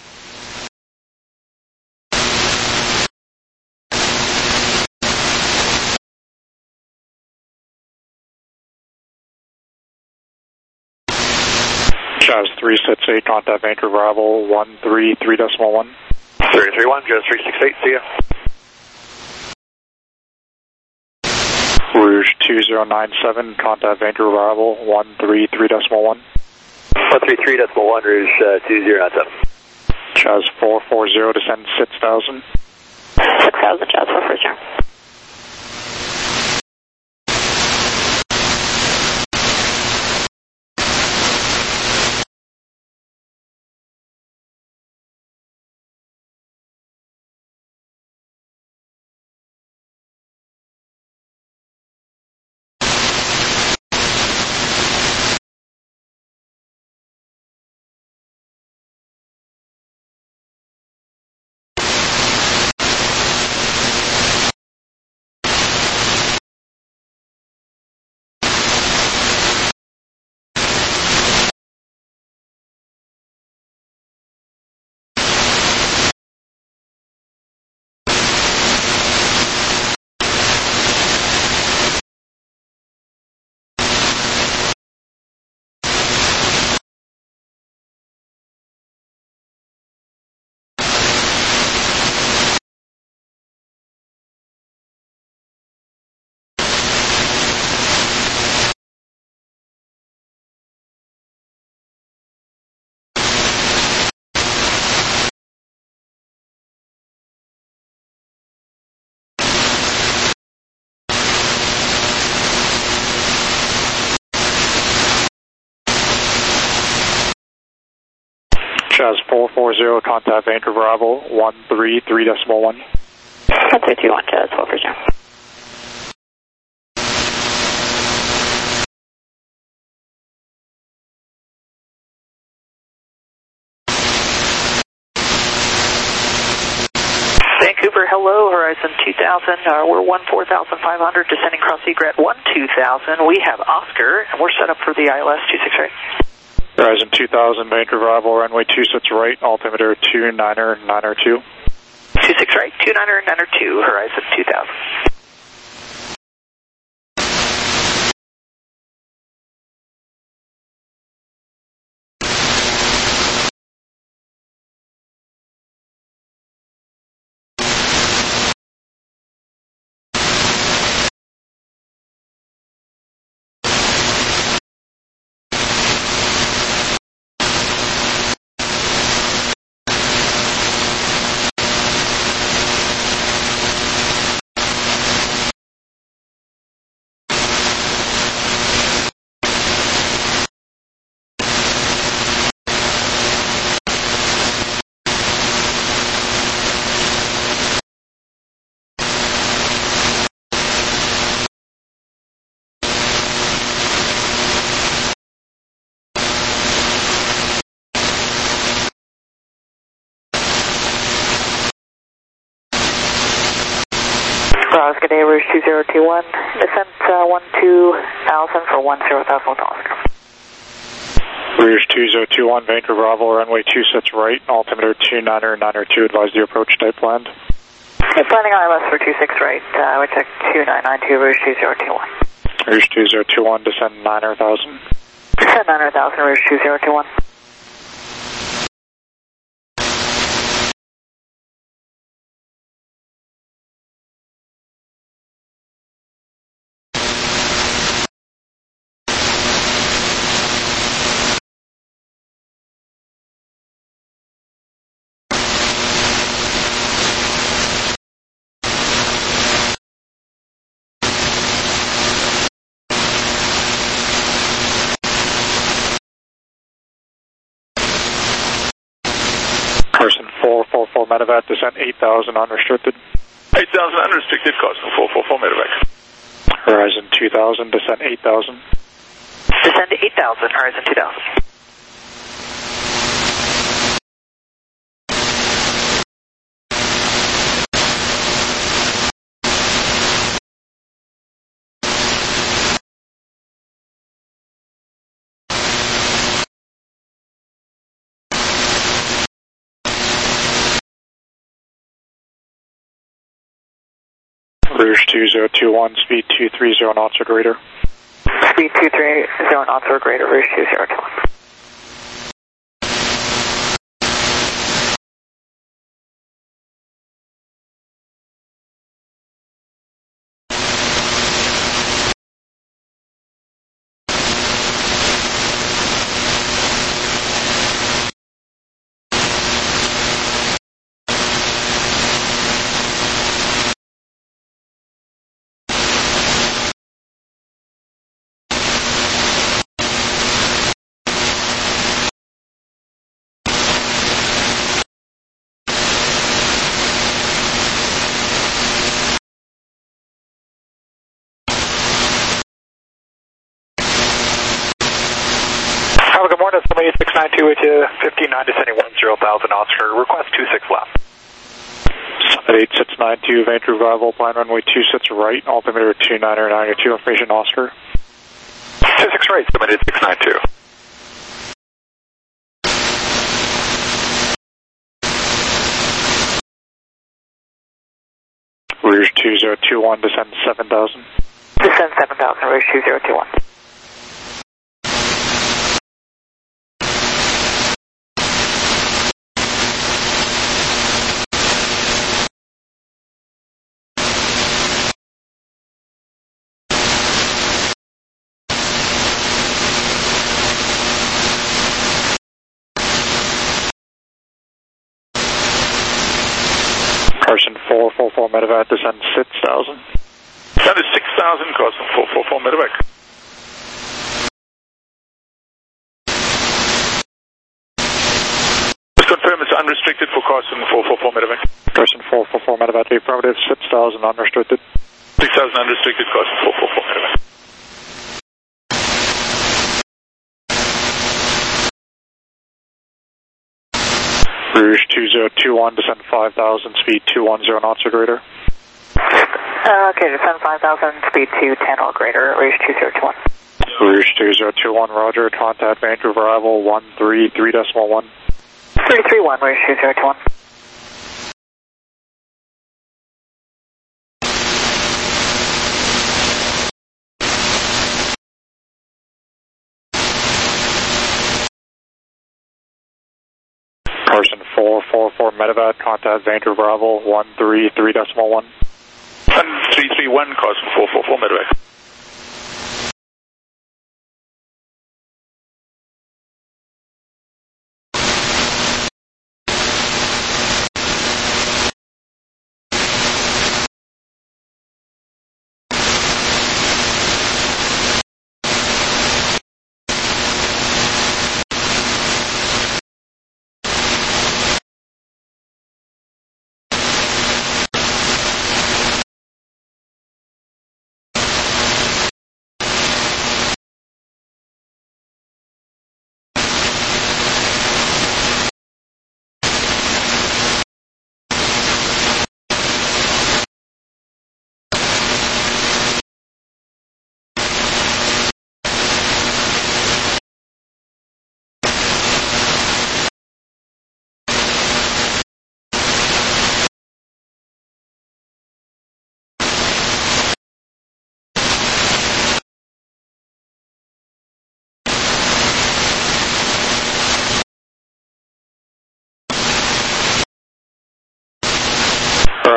Jazz three six eight, contact Vancouver Bravo one three three decimal one. three three one, Jazz three six eight, see ya. Rouge two zero nine seven, contact Vancouver Bravo one three three decimal one. one three three decimal one, Rouge uh, two zero nine seven. Jazz four four zero, descend six thousand. six thousand, Jazz four four zero. Jazz four four zero, contact Vancouver Bravo one three three decimal one. one three two one, Jazz four four zero. Vancouver, hello, Horizon two thousand, uh, we're one four thousand five hundred, descending cross egret one two thousand. We have Oscar, and we're set up for the I L S two six right. Horizon two thousand, Vancouver Bravo, runway two six right, altimeter two niner niner two. two six right, two niner niner two, Horizon two thousand. Oscar Day, Rouge two zero two one, descent uh, one two thousand for one zero thousand with Oscar. Rouge two zero two one, Vancouver Bravo, runway two sets right, altimeter two niner niner two, advise the approach type planned. Okay, planning I L S for two six right, uh, we check two nine nine two, Rouge two zero two one. Rouge two zero two one, descend nine hundred thousand. Descend nine hundred thousand, Rouge two zero two one. Carson four four four medevac, descent eight thousand unrestricted. eight thousand unrestricted, Carson four four four medevac. Horizon two thousand, descent eight thousand. Descend eight thousand, Horizon two thousand. Rouge two zero two one, speed two three zero knots or greater. Speed two three zero knots or greater, Rouge two zero two one. Good morning, somebody eight six nine two with you, fifteen nine descending one zero thousand Oscar, request two six left. eight six nine two, Vancouver Bravo, plan runway two sets right, altimeter two niner niner two, information Oscar. two six right, somebody eight six nine two. Rouge two zero two one, descend seven thousand. Descend seven thousand, Rouge two zero two one. Carson four four four medevac, descend six thousand. That is six thousand, Carson four four four medevac. Just confirm it's unrestricted for Carson four four four medevac. Carson four four four medevac, affirmative, six thousand unrestricted. six thousand unrestricted, Carson four four four medevac. Rouge two zero two one, descend five thousand, speed two one zero knots or greater. Uh, okay, descend five thousand, speed two ten or greater, Rouge two zero two one. Rouge two zero two one, roger, contact Vancouver Bravo, one three three decimal one. three three one, Rouge two zero two one. Carson four four four medevac, contact Vancouver Bravo, one three three decimal one. one three three one, Carson four four four medevac.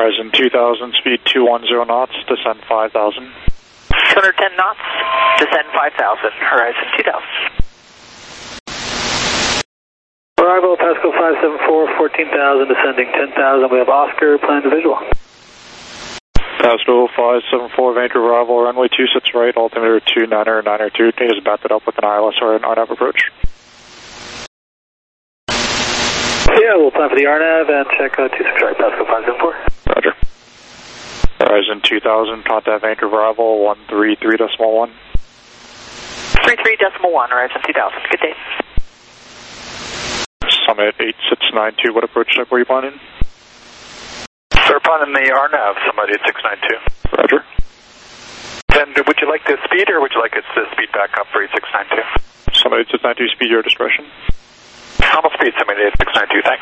Horizon two thousand, speed two one zero knots, descend five thousand. two hundred ten knots, descend five thousand, Horizon two thousand. Arrival, Pascal five seven four, fourteen thousand, descending ten thousand. We have Oscar, plan to visual. Pascal five seven four, Vancouver arrival, runway two six right, altimeter two niner niner two. Can you just back that up with an I L S or an R N A V approach? Yeah, we'll plan for the R N A V and check out two six right, Pascal five seven four. Roger. Horizon two thousand, contact Vancouver arrival, one three three decimal one. three three decimal one, Horizon two thousand. Good day. Summit eight six nine two, what approach check were you planning? Sir, planning the R N A V, Summit eight six nine two. Roger. And would you like the speed or would you like us to speed back up for eight six nine two? Summit eight six nine two, speed your discretion. Normal speed, Summit eight six nine two, thanks.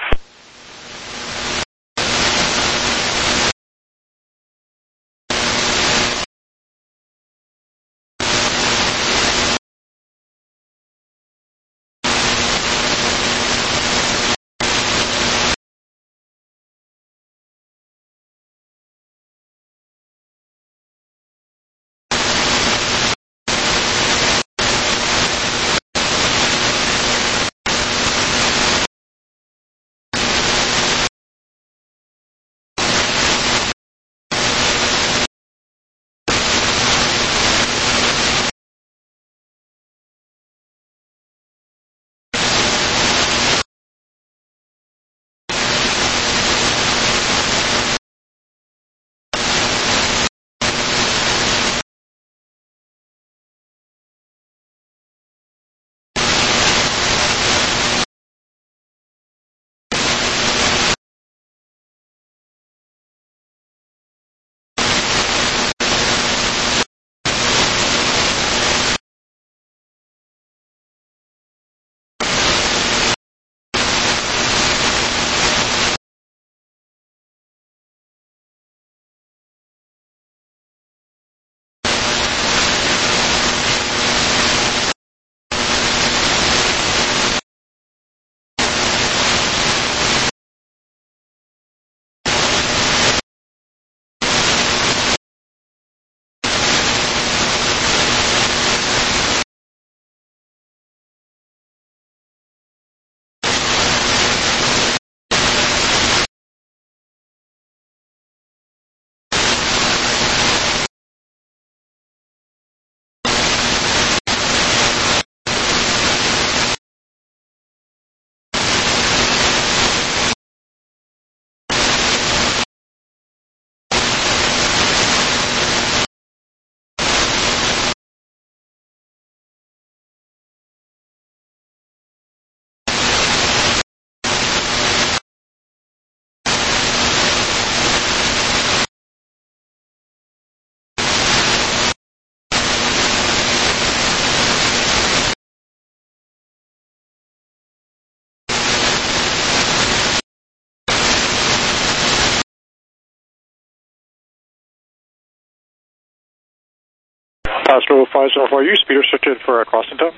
Pascal five seven four, you speed restricted for a crossing time?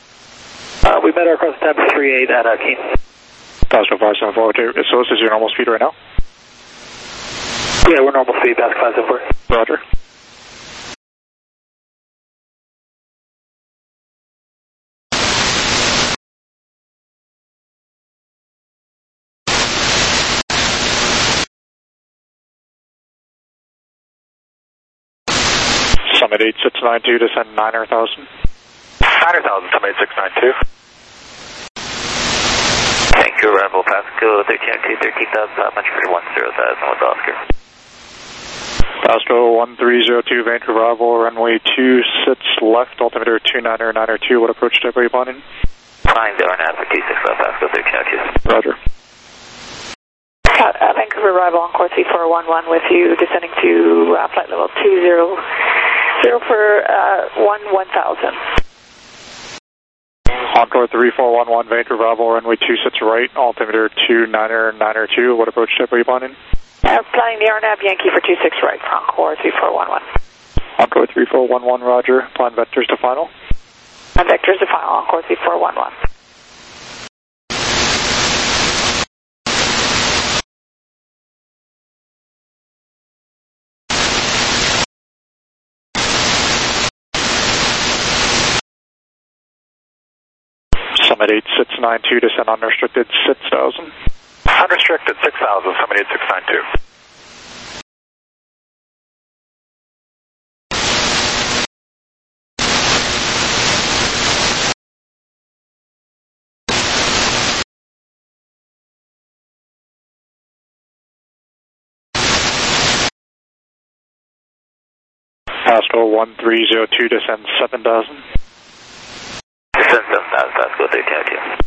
Uh, we met our crossing time at three eight at uh, Keene. Pascal five seven four, so this is your normal speed right now? Yeah, we're normal speed, Pascal five seven four. Roger. Summit eight six nine two, descend niner thousand. niner thousand, Summit eight six nine two. Thank you, arrival Pascal thirteen oh two, thirteen thousand five hundred for one zero thousand with Oscar. Pascal one three zero two, Vancouver arrival, runway two six left, altimeter two niner niner two, what approach type are you planning? Flying the R N A V for two six left, Pascal thirteen oh two. Roger. Uh, Vancouver arrival on course V four one one with you, descending to uh, flight level two zero zero for uh, one one thousand. Encore three four one one, Vancouver arrival, runway two six right, altimeter two niner niner two, what approach type are you planning? Uh, flying the R N A V Yankee for two six right, for Encore three four one one. Encore three four one one, roger, plan vectors to final. And vectors to final, Encore three four one one. Summit eight six nine two, descend unrestricted six thousand. Unrestricted six thousand, Summit eight six nine two. Pascal one three zero two, descend seven thousand. Descend seven thousand, Pascal three ten two.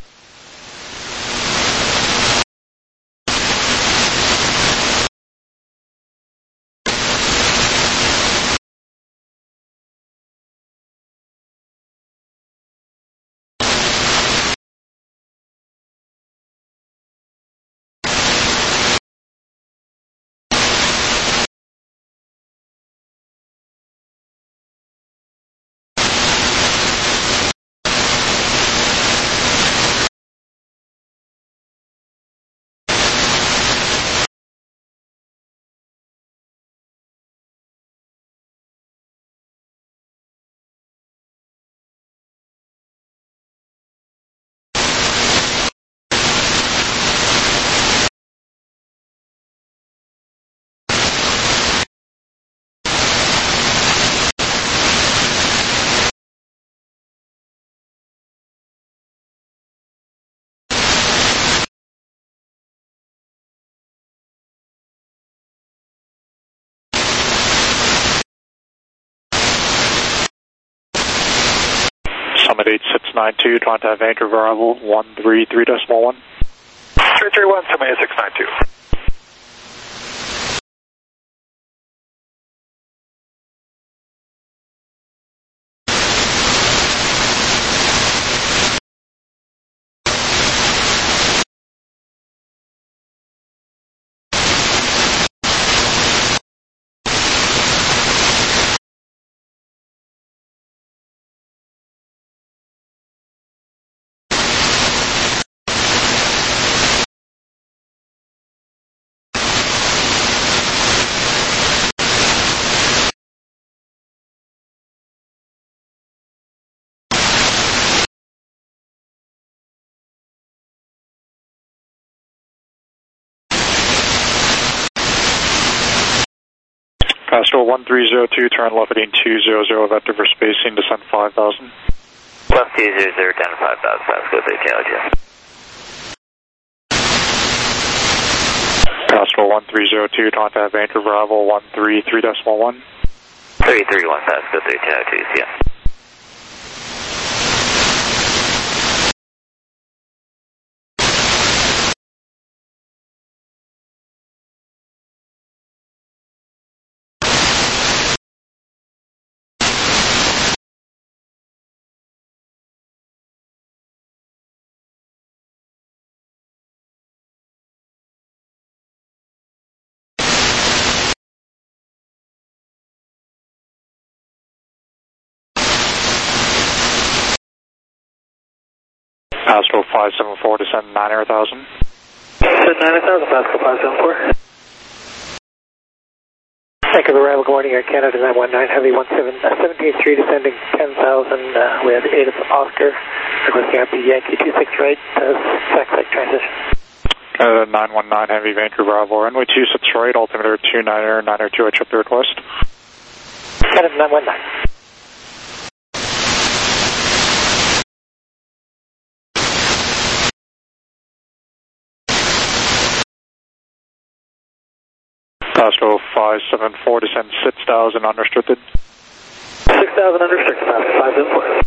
Summit eight six nine two, contact Vancouver arrival one three three decimal one. three three one, Summit eight six nine two. Pascal one three zero two, turn left heading two zero zero, vector for spacing, descend five thousand. Left two zero zero, down to five thousand, Pascal three ten two. Pascal one three zero two, contact Vancouver arrival one three three decimal one. three three one, Pascal three ten two, see ya. Pascal five seven four, descend nine hundred thousand. Descend nine hundred thousand, Pascal five seven four. Vancouver arrival, good morning, Air Canada nine one nine, heavy one seven, uh, seventeen three, descending ten thousand, uh, we have eight of Oscar, requesting R P Yankee two six right, uh, SAC transition. Uh, nine one nine, heavy Vancouver arrival, runway two six right, altimeter two niner, niner two, I trip the request. Canada nine one nine. Pascal five seven four, descend six thousand, unrestricted. six thousand unrestricted, Pascal five seven four.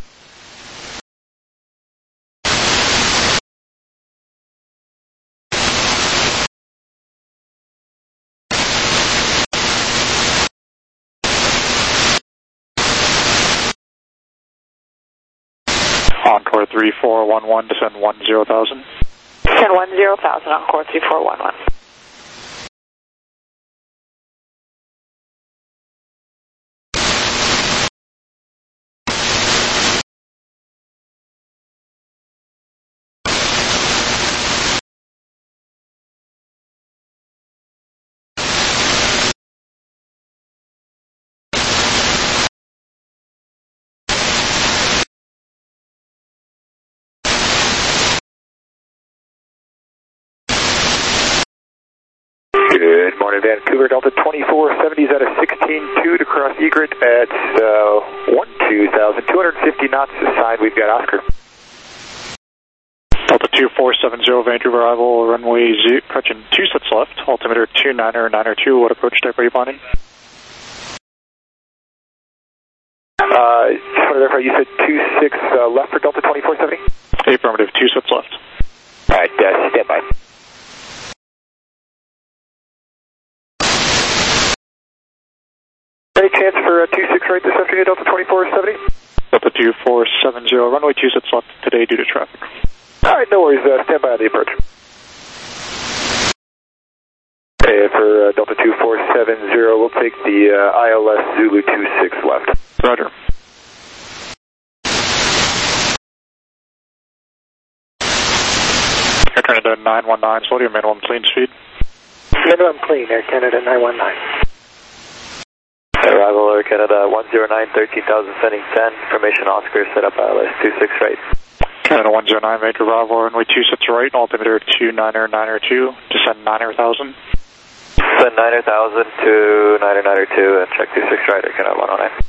Encore three four one one, descend one zero thousand. Descend one zero thousand, Encore three four one one. Good morning, Vancouver. Delta twenty-four seventy is at a sixteen two to cross egret at uh, twelve thousand two hundred fifty knots. This side, we've got Oscar. Delta two four seven zero, Vancouver arrival, runway Z, correction, two sets left, altimeter two niner niner two, what approach type are you finding? Uh, just want to verify, you said two six uh, left for Delta twenty-four seventy? Affirmative, two sets left. Alright, uh, stand by. Any chance for uh, two six right this afternoon, Delta twenty-four seventy? Delta two four seven zero, runway two sets left today due to traffic. Alright, no worries, uh, stand by on the approach. Okay, for uh, Delta two four seven zero, we'll take the uh, I L S Zulu two six left. Roger. Air Canada nine one nine, slow to your minimum clean speed. Minimum clean, Air Canada nine one nine. Arrival Air Canada one zero nine, thirteen thousand, sending ten, information Oscar, set up I L S two six right. Canada one zero nine, Vancouver arrival, runway two sets right, altimeter two niner niner two, descend niner thousand. Send niner thousand to niner niner two and check two six right, Air Canada one oh nine.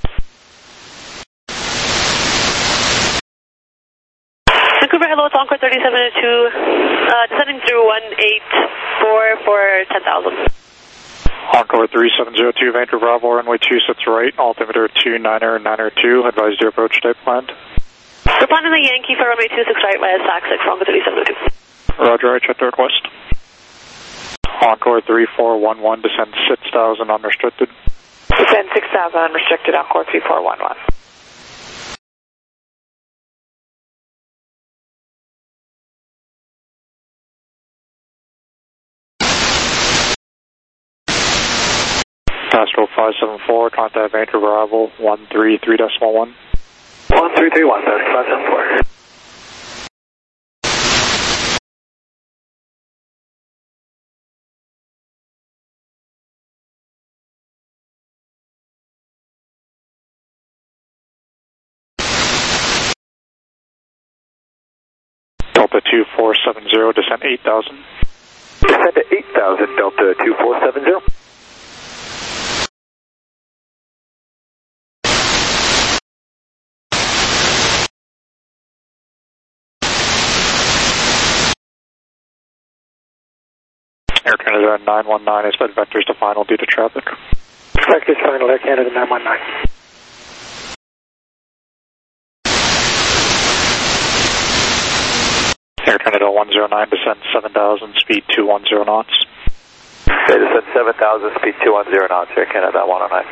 Vancouver, hello, it's Encore thirty-seven oh two, uh, descending through one eight four for ten thousand. Encore three seven zero two, Vancouver arrival, runway two sets right, altimeter two niner niner two, advised your approach type planned. We're planning the Yankee for runway two six right via Sac six, Encore thirty-seven oh two. Roger, I checked the request. Encore three four one one, descend six thousand unrestricted. Descend six thousand unrestricted, Encore three four one one. Castro five seven four, contact Vancouver arrival one three three decimal one. one three three one, that's five seven four. Delta two four seven zero, descend eight thousand. Descend to eight thousand, Delta two four seven zero. Air Canada nine one nine has been vectors to final due to traffic. Vectors final, Air Canada nine one nine. Air Canada one zero nine, descend seven thousand, speed two one zero knots. Okay, descend seven thousand, speed two one zero knots, Air Canada one oh nine.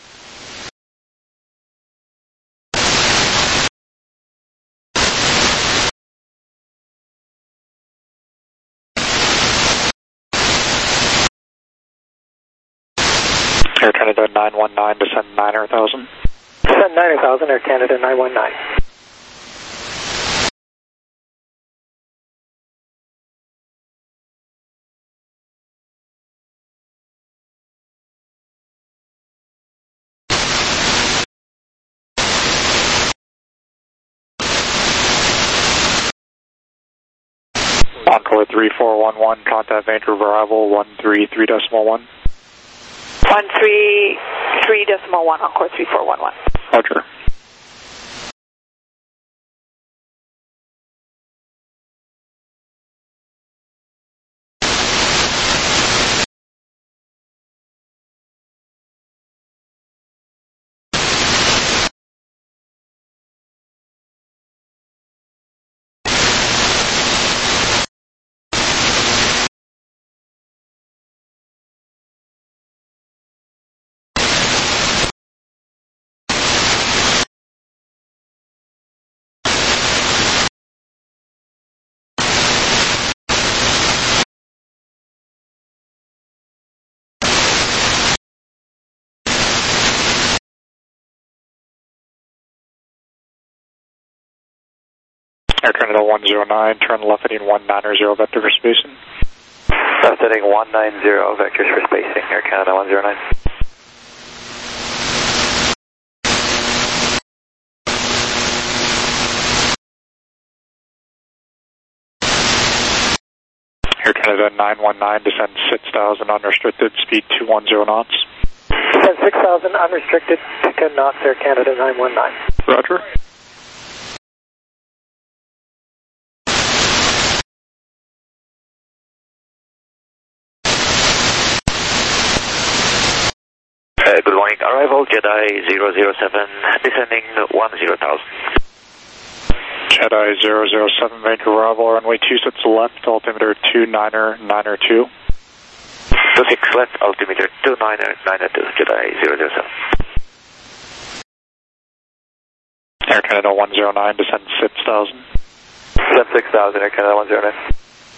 Air Canada nine one nine, descend niner thousand. Descend niner thousand, Air Canada nine one nine. Encore three four one one, contact Vancouver arrival one three three decimal one. one three three decimal one, Encore three four one one. Roger. Air Canada one zero nine, turn left heading one niner zero, vector for spacing. Left heading one nine zero, vectors for spacing, Air Canada one zero nine. Air Canada nine one nine, descend six thousand unrestricted, speed two one zero knots. Descend six thousand unrestricted to ten knots, Air Canada nine one nine. Roger. Uh, good morning, arrival Jedi zero zero seven, descending one zero thousand. Jedi zero zero seven, Vancouver arrival, runway two six left, altimeter two niner niner two. two six left, altimeter two niner niner two, Jedi zero zero seven. Air Canada one zero nine, descend six thousand. Descend six thousand, Air Canada one zero nine.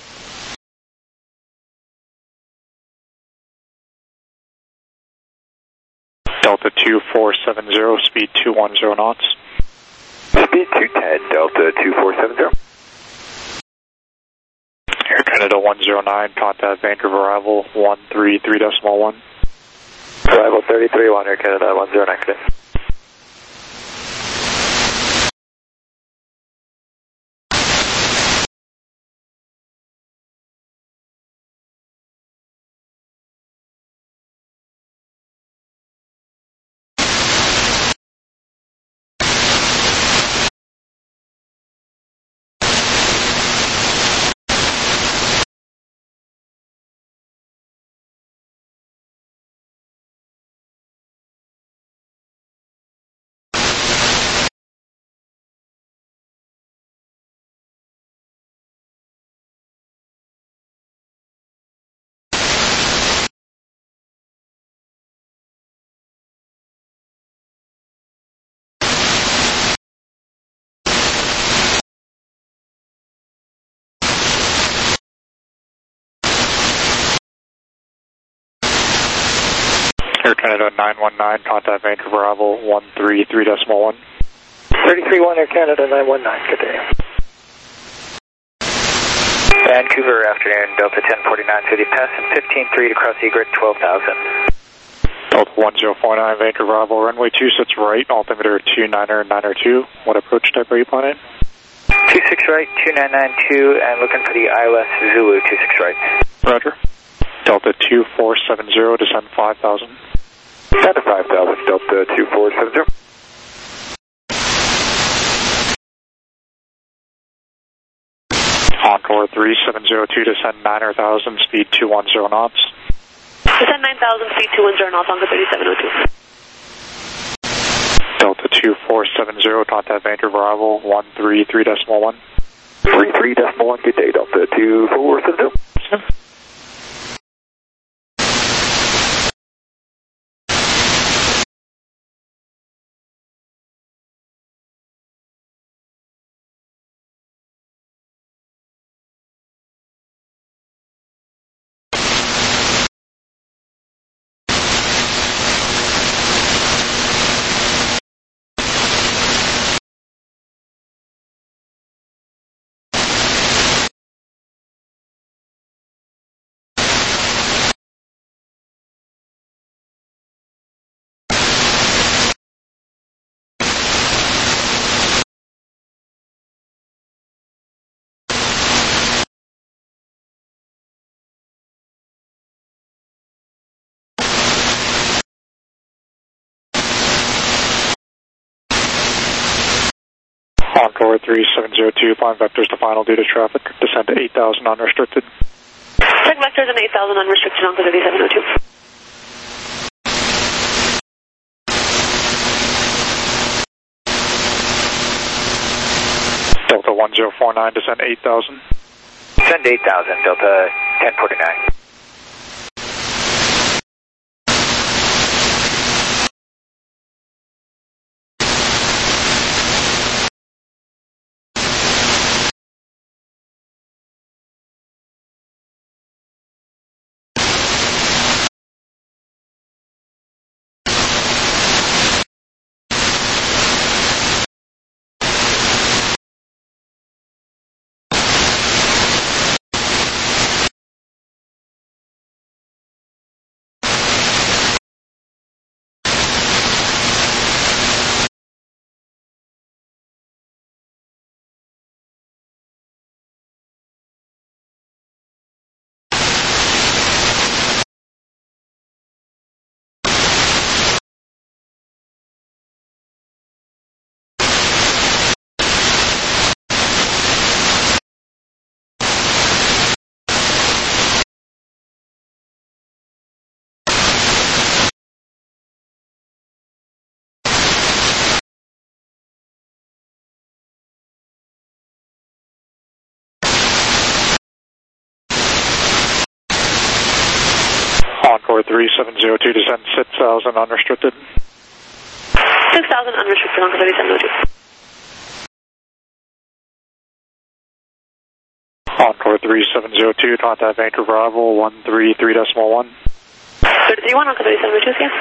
Delta two four seven zero, speed two one zero knots. Speed two ten, Delta two four seven zero. Air Canada one zero nine, contact Vancouver arrival one three three decimal one. Arrival three three one, Air Canada one zero nine, good. Air Canada nine one nine, contact Vancouver arrival one three three decimal one. three three one, Air Canada nine one nine, good day. Vancouver, afternoon, Delta ten forty-nine, through the pass and fifteen three to cross egret twelve thousand. Delta one zero four nine, Vancouver arrival, runway two six right, altimeter two niner niner two. What approach type are you planning? two six right, two nine nine two, and looking for the I L S Zulu two six right. Roger. Delta two four seven zero, descend five thousand. Descend to five thousand, Delta two four seven zero. Encore three seven zero two, descend nine thousand, speed two one zero knots. Descend nine thousand, speed two one zero knots, Encore thirty-seven oh two. Delta two four seven zero, contact Vancouver arrival one three three decimal one. three three decimal one, good day, Delta two four seven zero. Encore three seven zero two, flying vectors to final due to traffic, descend to eight thousand unrestricted. Check vectors and eight thousand unrestricted, Encore thirty-seven oh two. Delta one zero four nine, descend eight thousand. Descend eight thousand, Delta ten forty-nine. Encore three seven zero two, descend six thousand unrestricted. six thousand unrestricted, Encore thirty-seven zero two. Encore three seven zero two, contact Vancouver Bravo one three three decimal one. thirty-three one, Encore thirty-seven zero two, again.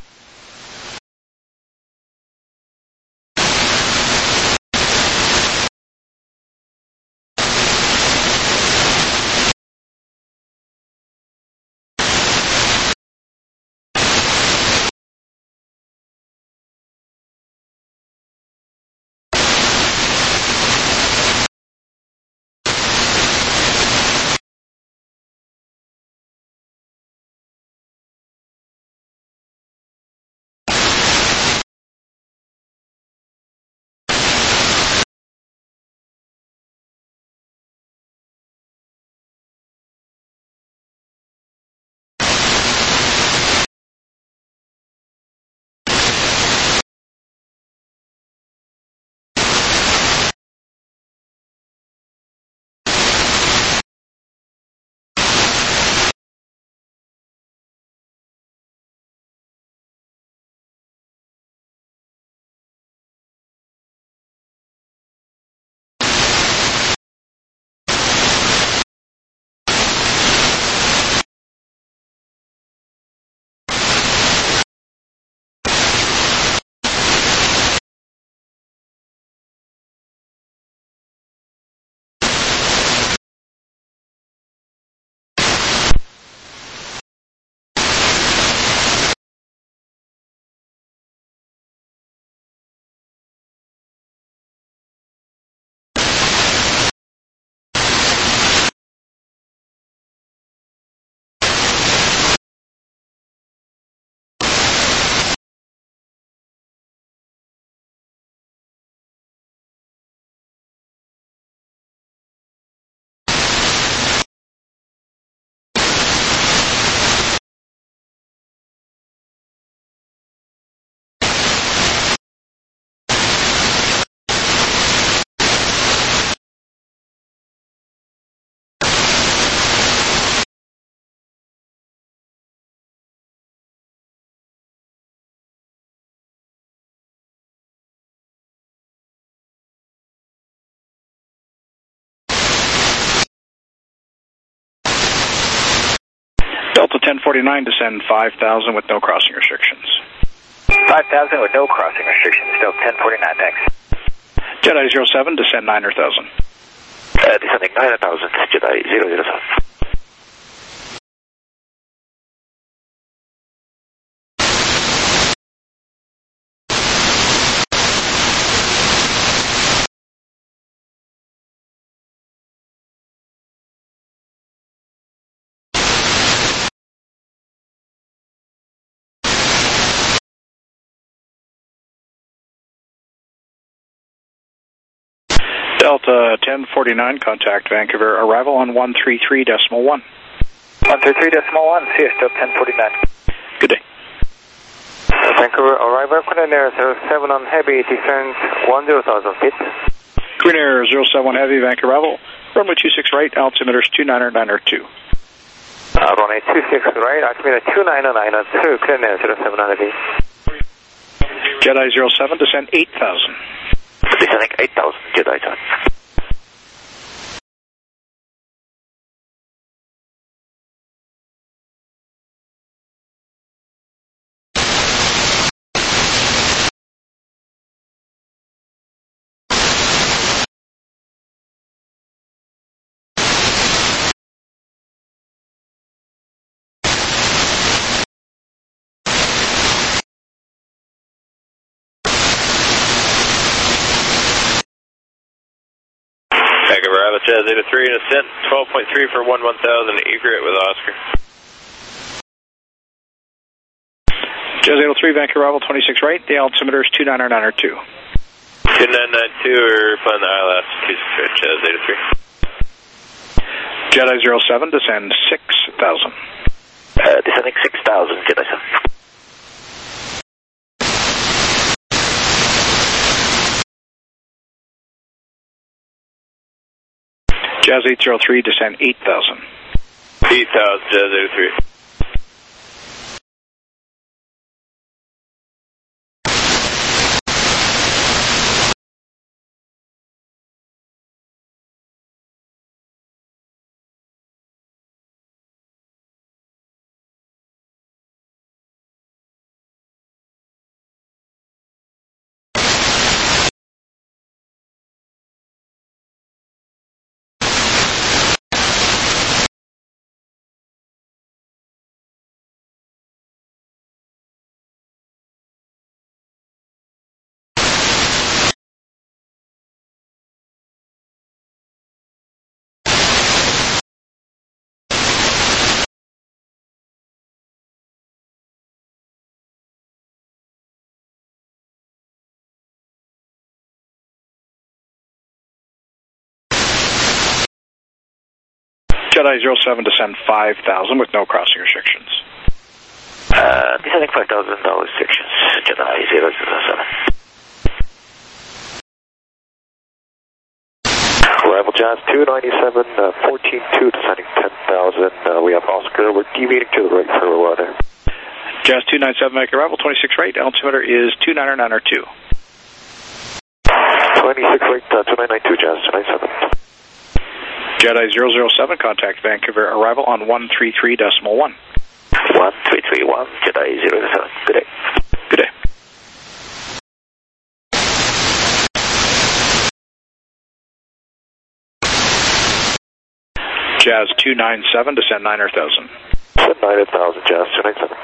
Delta ten forty-nine, descend five thousand with no crossing restrictions. five thousand with no crossing restrictions, Delta ten forty-nine, thanks. Jedi zero seven, descend nine hundred thousand. Uh, descending nine hundred thousand, Jedi zero zero seven. Delta ten forty-nine, contact Vancouver, arrival on one three three decimal one. one three three decimal one, C S Delta ten forty-nine. Good day. Uh, Vancouver, arrival, Queen Air zero seven on heavy, descent one zero thousand feet. Queen Air zero seven one heavy, Vancouver arrival, runway two six right, altimeter is two nine nine zero two. Uh, runway two six right, altimeter two nine nine zero two, Queen Air zero seven on heavy. Jedi zero seven, descend eight thousand. Descending eight thousand, Jedi time. Vancouver, Jazz eight oh three, and ascent twelve point three for one one thousand, egret with Oscar. Jazz eight oh three, Vancouver arrival twenty-six right, the altimeter is two nine nine zero two. two nine nine two, or find the I L S two six right, Jazz eight oh three. Jedi zero seven, descend six thousand. Uh, descending six thousand, Jedi seven. Jazz eight zero three, descend eight thousand. eight thousand, Jazz eight oh three. Jedi zero seven, descend five thousand with no crossing restrictions. Uh, descending five thousand, no restrictions. Jedi zero zero seven. Arrival Jazz two ninety-seven, uh, fourteen two, descending ten thousand. Uh, we have Oscar. We're deviating to the right for weather. Jazz two ninety-seven, make arrival, twenty-six right, altimeter is two nine nine two. twenty-six right, uh, two nine nine two, Jazz two ninety-seven. Jedi zero zero seven, contact Vancouver, arrival on one three three decimal one. one three three one, Jedi zero zero seven. Good day. Good day. Jazz two ninety-seven, descend nine thousand. Descend nine thousand, Jazz two ninety-seven.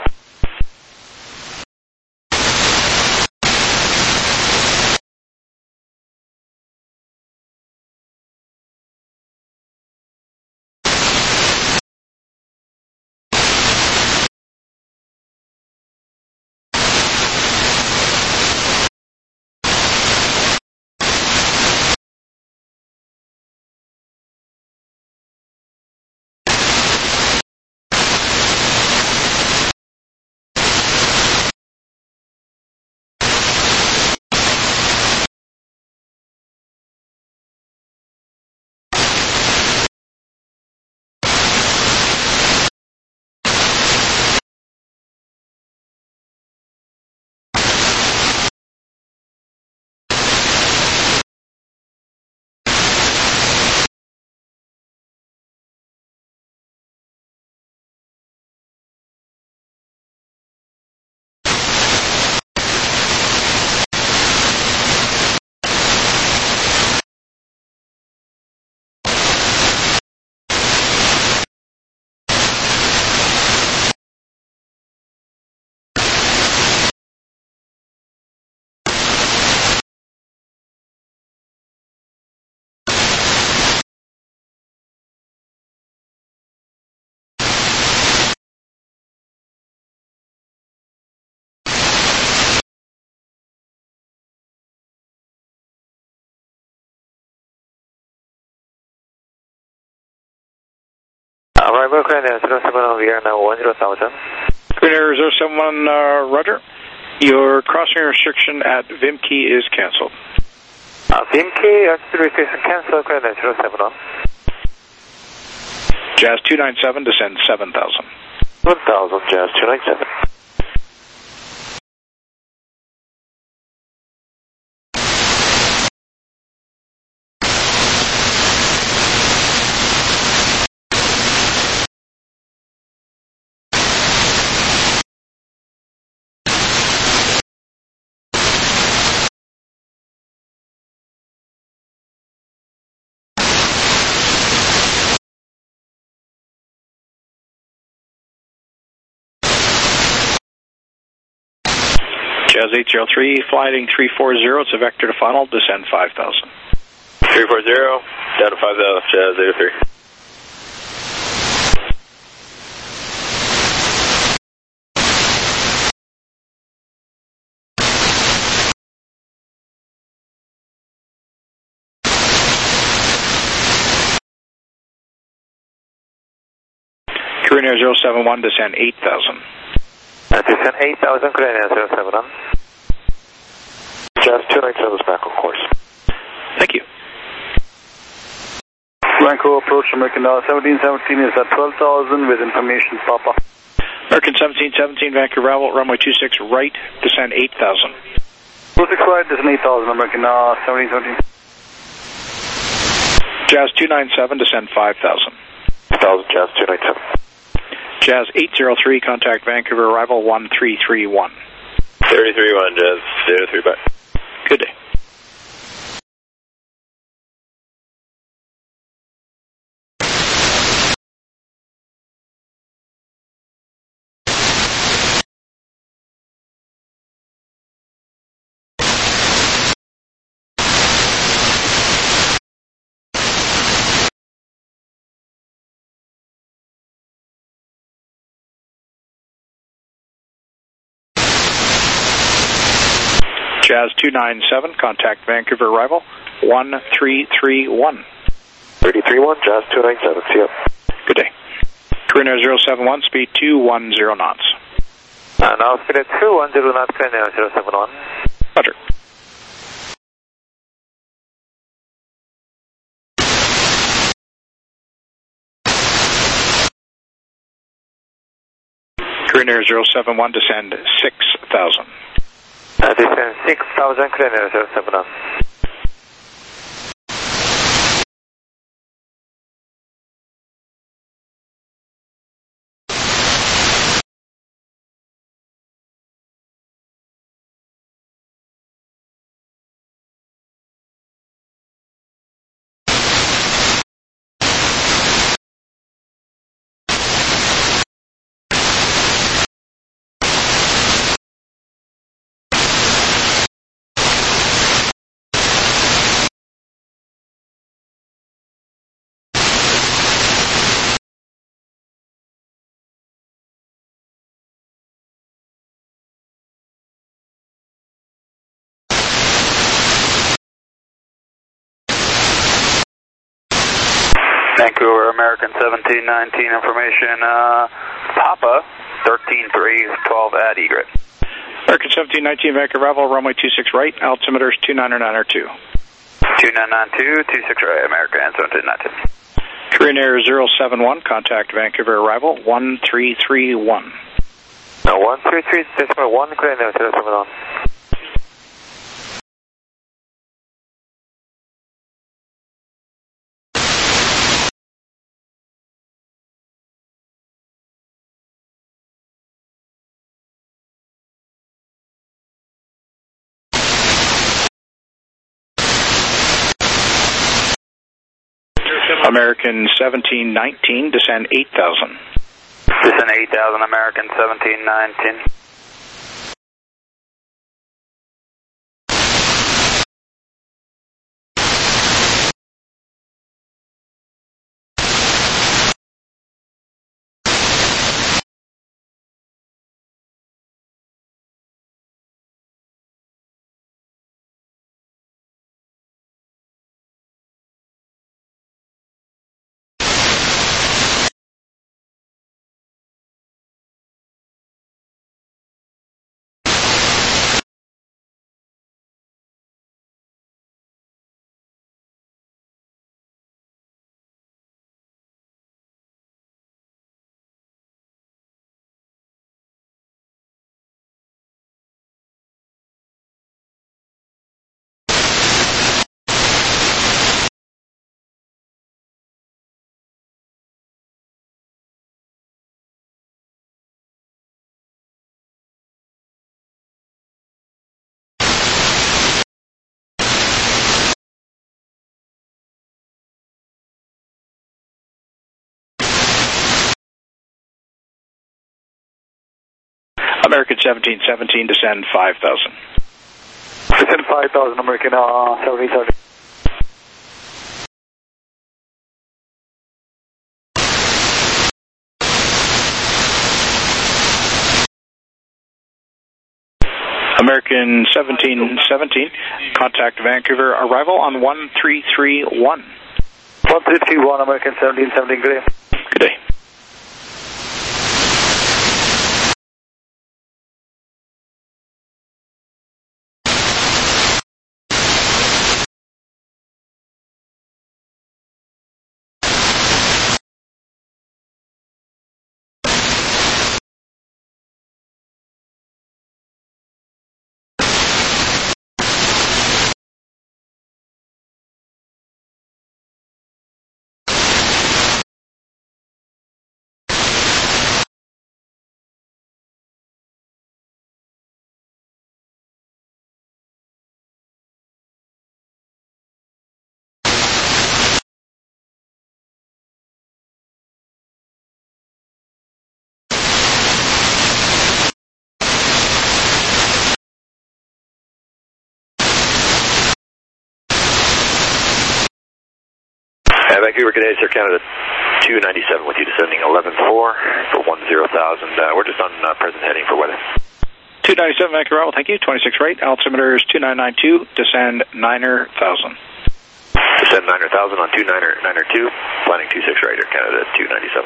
Arrival Green Air zero seven on the air now, one zero thousand. Green Air zero seven one, uh, Roger. Your crossing restriction at Vimkey is cancelled. Uh, Vimkey, altitude restriction cancelled, Green Air zero seven on. Jazz two ninety-seven, descend seven thousand. one thousand, Jazz two ninety-seven. Jazz eight zero three, flying three four zero, it's a vector to final, descend five thousand. three four zero, down to five thousand, Jazz eight oh three. Korean Air zero seven one, descend eight thousand. Uh, descend eight thousand, Korean Air zero seven on. Jazz two ninety-seven is back on course. Thank you. Blanco approach American uh, seventeen seventeen is at twelve thousand with information, Papa. American seventeen seventeen, Vancouver Ravel, runway two six right, descend eight thousand. two six right, descend eight thousand, American uh, seventeen seventeen. Jazz two ninety-seven, descend five thousand. five thousand, Jazz two ninety-seven. Jazz eight zero three, contact Vancouver, arrival one three three one. three three one, Jazz zero three back. Good day. Jazz two ninety-seven, contact Vancouver, arrival one three three one. three three one, Jazz two ninety-seven, see ya. Good day. Korean Air zero seven one, speed two one zero knots. Uh, now speed at two one zero knots, Korean Air zero seven one. Roger. Korean Air zero seven one, descend six thousand. Uh, descend six thousand, Korean Air zero seven one. Vancouver, American seventeen nineteen information, uh, Papa, thirteen three twelve at egret. American seventeen nineteen, Vancouver, arrival, runway two six right, altimeter is two nine nine two. two nine nine two, two six right, American seventeen nineteen. Korean Air zero seven one, contact Vancouver, arrival, one three three one. No, one three three decimal one, Korean Air zero seven one. American seventeen nineteen, descend eight thousand. Descend eight thousand, American seventeen nineteen. American seventeen seventeen, descend five thousand. Descend five thousand, American uh, seventeen seventeen. American seventeen seventeen, contact Vancouver, arrival on one three three one. one three three one, American seventeen seventeen, good day. Good day. Vancouver, good day, Sir Canada two ninety-seven with you descending eleven four for one zero thousand. Uh, we're just on uh, present heading for weather. two ninety-seven, Vancouver, thank you. twenty-six right, altimeter is two nine nine two, descend niner thousand. Descend nine thousand on two niner niner two, planning two six right, Air Canada two ninety-seven.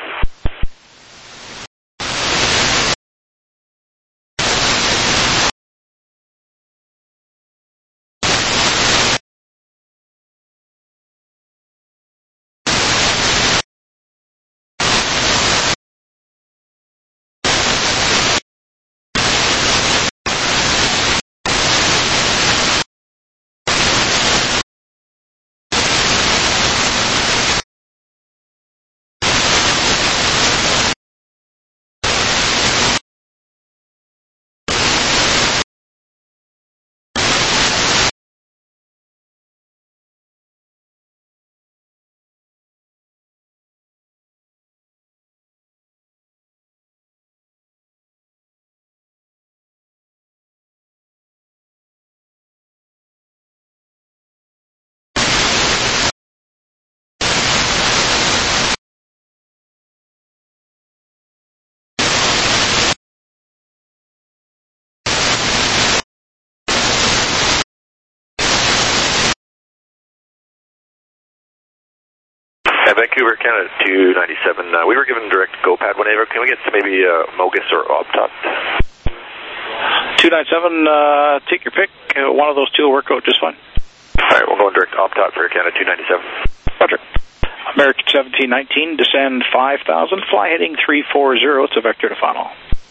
Vancouver, Canada two ninety-seven. Uh, we were given direct GoPad whenever. Can we get to maybe uh, Mogus or Optot? two ninety-seven, uh, take your pick. Uh, one of those two will work out just fine. Alright, we'll go in direct Optot for Canada two ninety-seven. Roger. American seventeen nineteen, descend five thousand, fly heading three forty, it's a vector to final.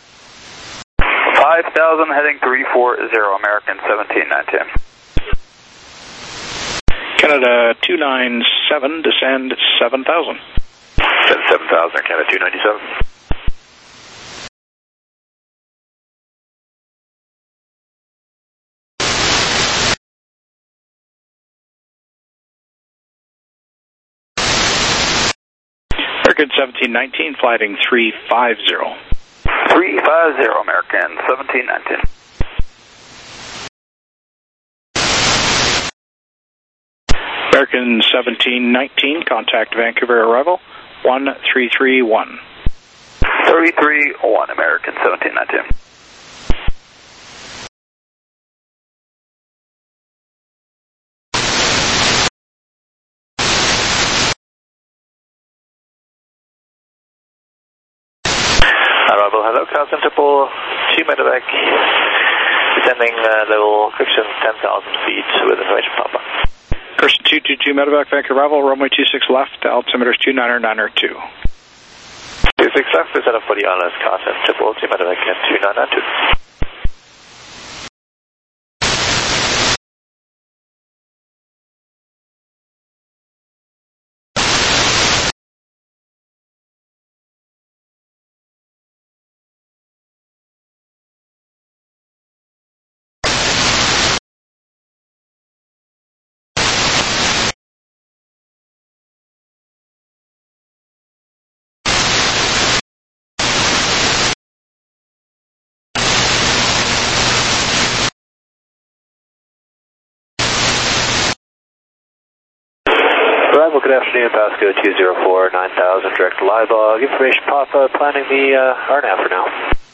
five thousand heading three forty, American seventeen nineteen. Canada two ninety-seven, descend seven thousand. Descend seven thousand, Canada two ninety-seven. American seventeen nineteen, flighting three fifty. three fifty, American seventeen nineteen. American seventeen nineteen, contact Vancouver arrival, one three three one. three three one, American seventeen nineteen. Arrival, hello, Carlson Triple, two medevac, descending uh, level friction ten thousand feet with information Papa. Carson two two two, medevac, Vancouver arrival, runway two six left, altimeter two niner niner two. two six left, descend for the honors, Carson Triple, two medevac, two niner niner two. Arrival, good afternoon, Pasco two zero four, nine thousand, direct live log, information Papa, planning the uh, R N A V for now.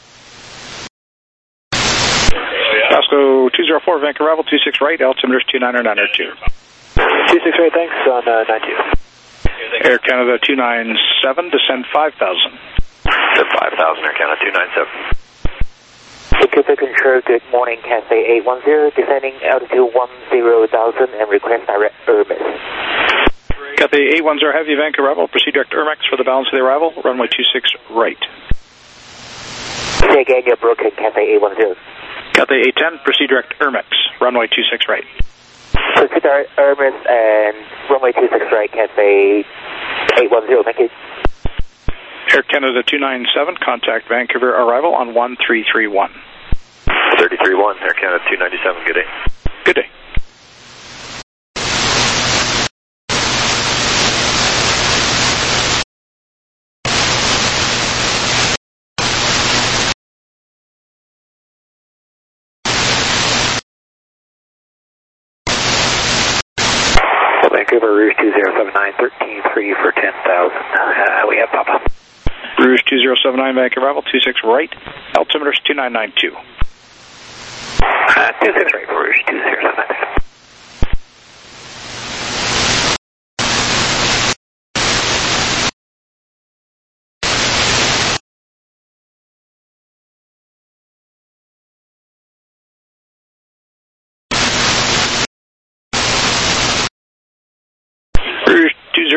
Pasco two zero four, Vancouver arrival, two six right, altimeter two niner niner two. two six right, thanks, on uh, nine two. Air Canada two ninety-seven, descend five thousand. Descend five thousand, Air Canada two ninety-seven. Vancouver Control, good morning, Cathay eight one zero, descending altitude one zero thousand and request direct Hermes. Cathay eight one zero Heavy, Vancouver arrival, proceed direct Ermex for the balance of the arrival, runway two six right. Say again, you're broken, Cathay eight one zero. Cathay eight ten, proceed direct Ermex, runway two six right. Proceed direct Hermes and runway two six right, Cathay eight one zero, thank you. Air Canada two ninety-seven, contact Vancouver arrival on one three three one. three three one, Air Canada two ninety-seven, good day. Good day. Vancouver, Rouge two zero seven nine, thirteen three for ten thousand. Uh, we have Papa. Rouge two zero seven nine, Vancouver arrival, two six right, altimeter two nine nine two. Uh, two six right for Rouge two zero seven nine.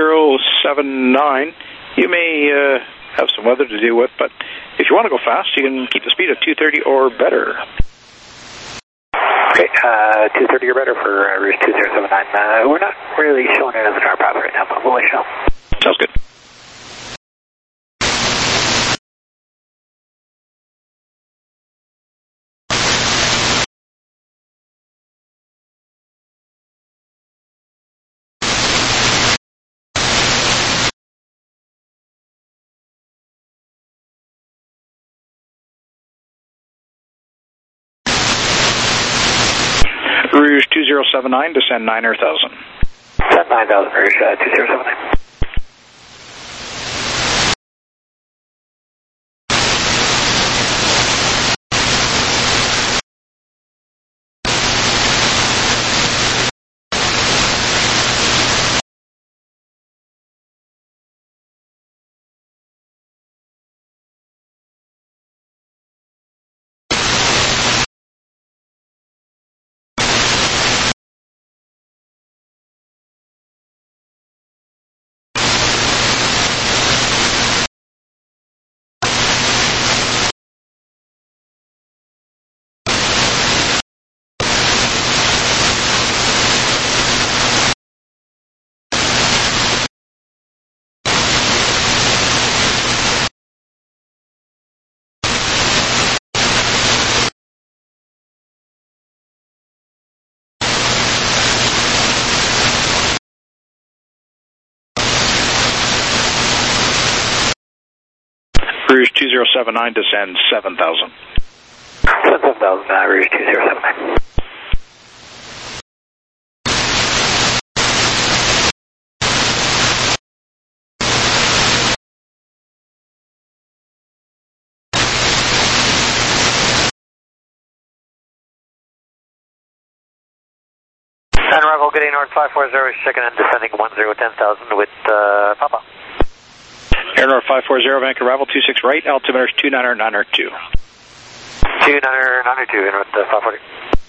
zero seven nine. You may uh, have some weather to deal with, but if you want to go fast, you can keep the speed at two thirty or better. Okay, uh, two thirty or better for uh, Rouge two zero seven nine. Uh, we're not really showing it as an R path right now, but we'll let you know. Sounds good. Rouge two zero seven nine, descend nine thousand. Descend nine thousand, Rouge uh, two zero seven nine. Rouge two zero seven nine, descend seven thousand. seven thousand, uh, Rouge two zero seven nine. And Rockwell, getting north five four zero, checking and descending one zero ten thousand with uh, Papa. Air North five four zero, Vancouver arrival two six right, altimeter is two nine nine two. two nine nine two, Air North uh, five forty.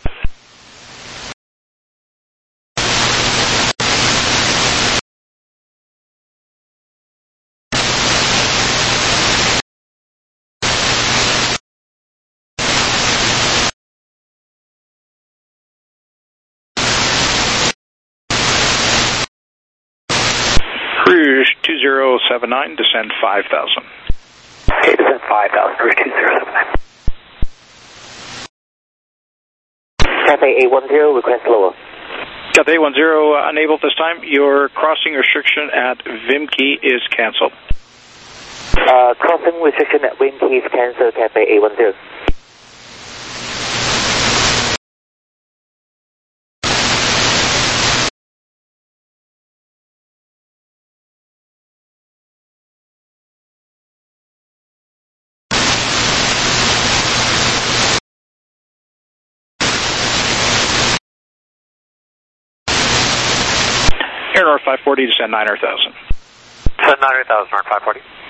Rouge two zero seven nine, descend five thousand. Okay, descend five thousand, Rouge two zero seven nine. Cathay eight one zero, request lower. Cathay eight one zero, uh, unable this time. Your crossing restriction at Vimkey is cancelled. Uh, crossing restriction at Vimkey is cancelled, Cathay eight one zero. Air North five forty, descend nine thousand. Descend nine thousand, North five forty.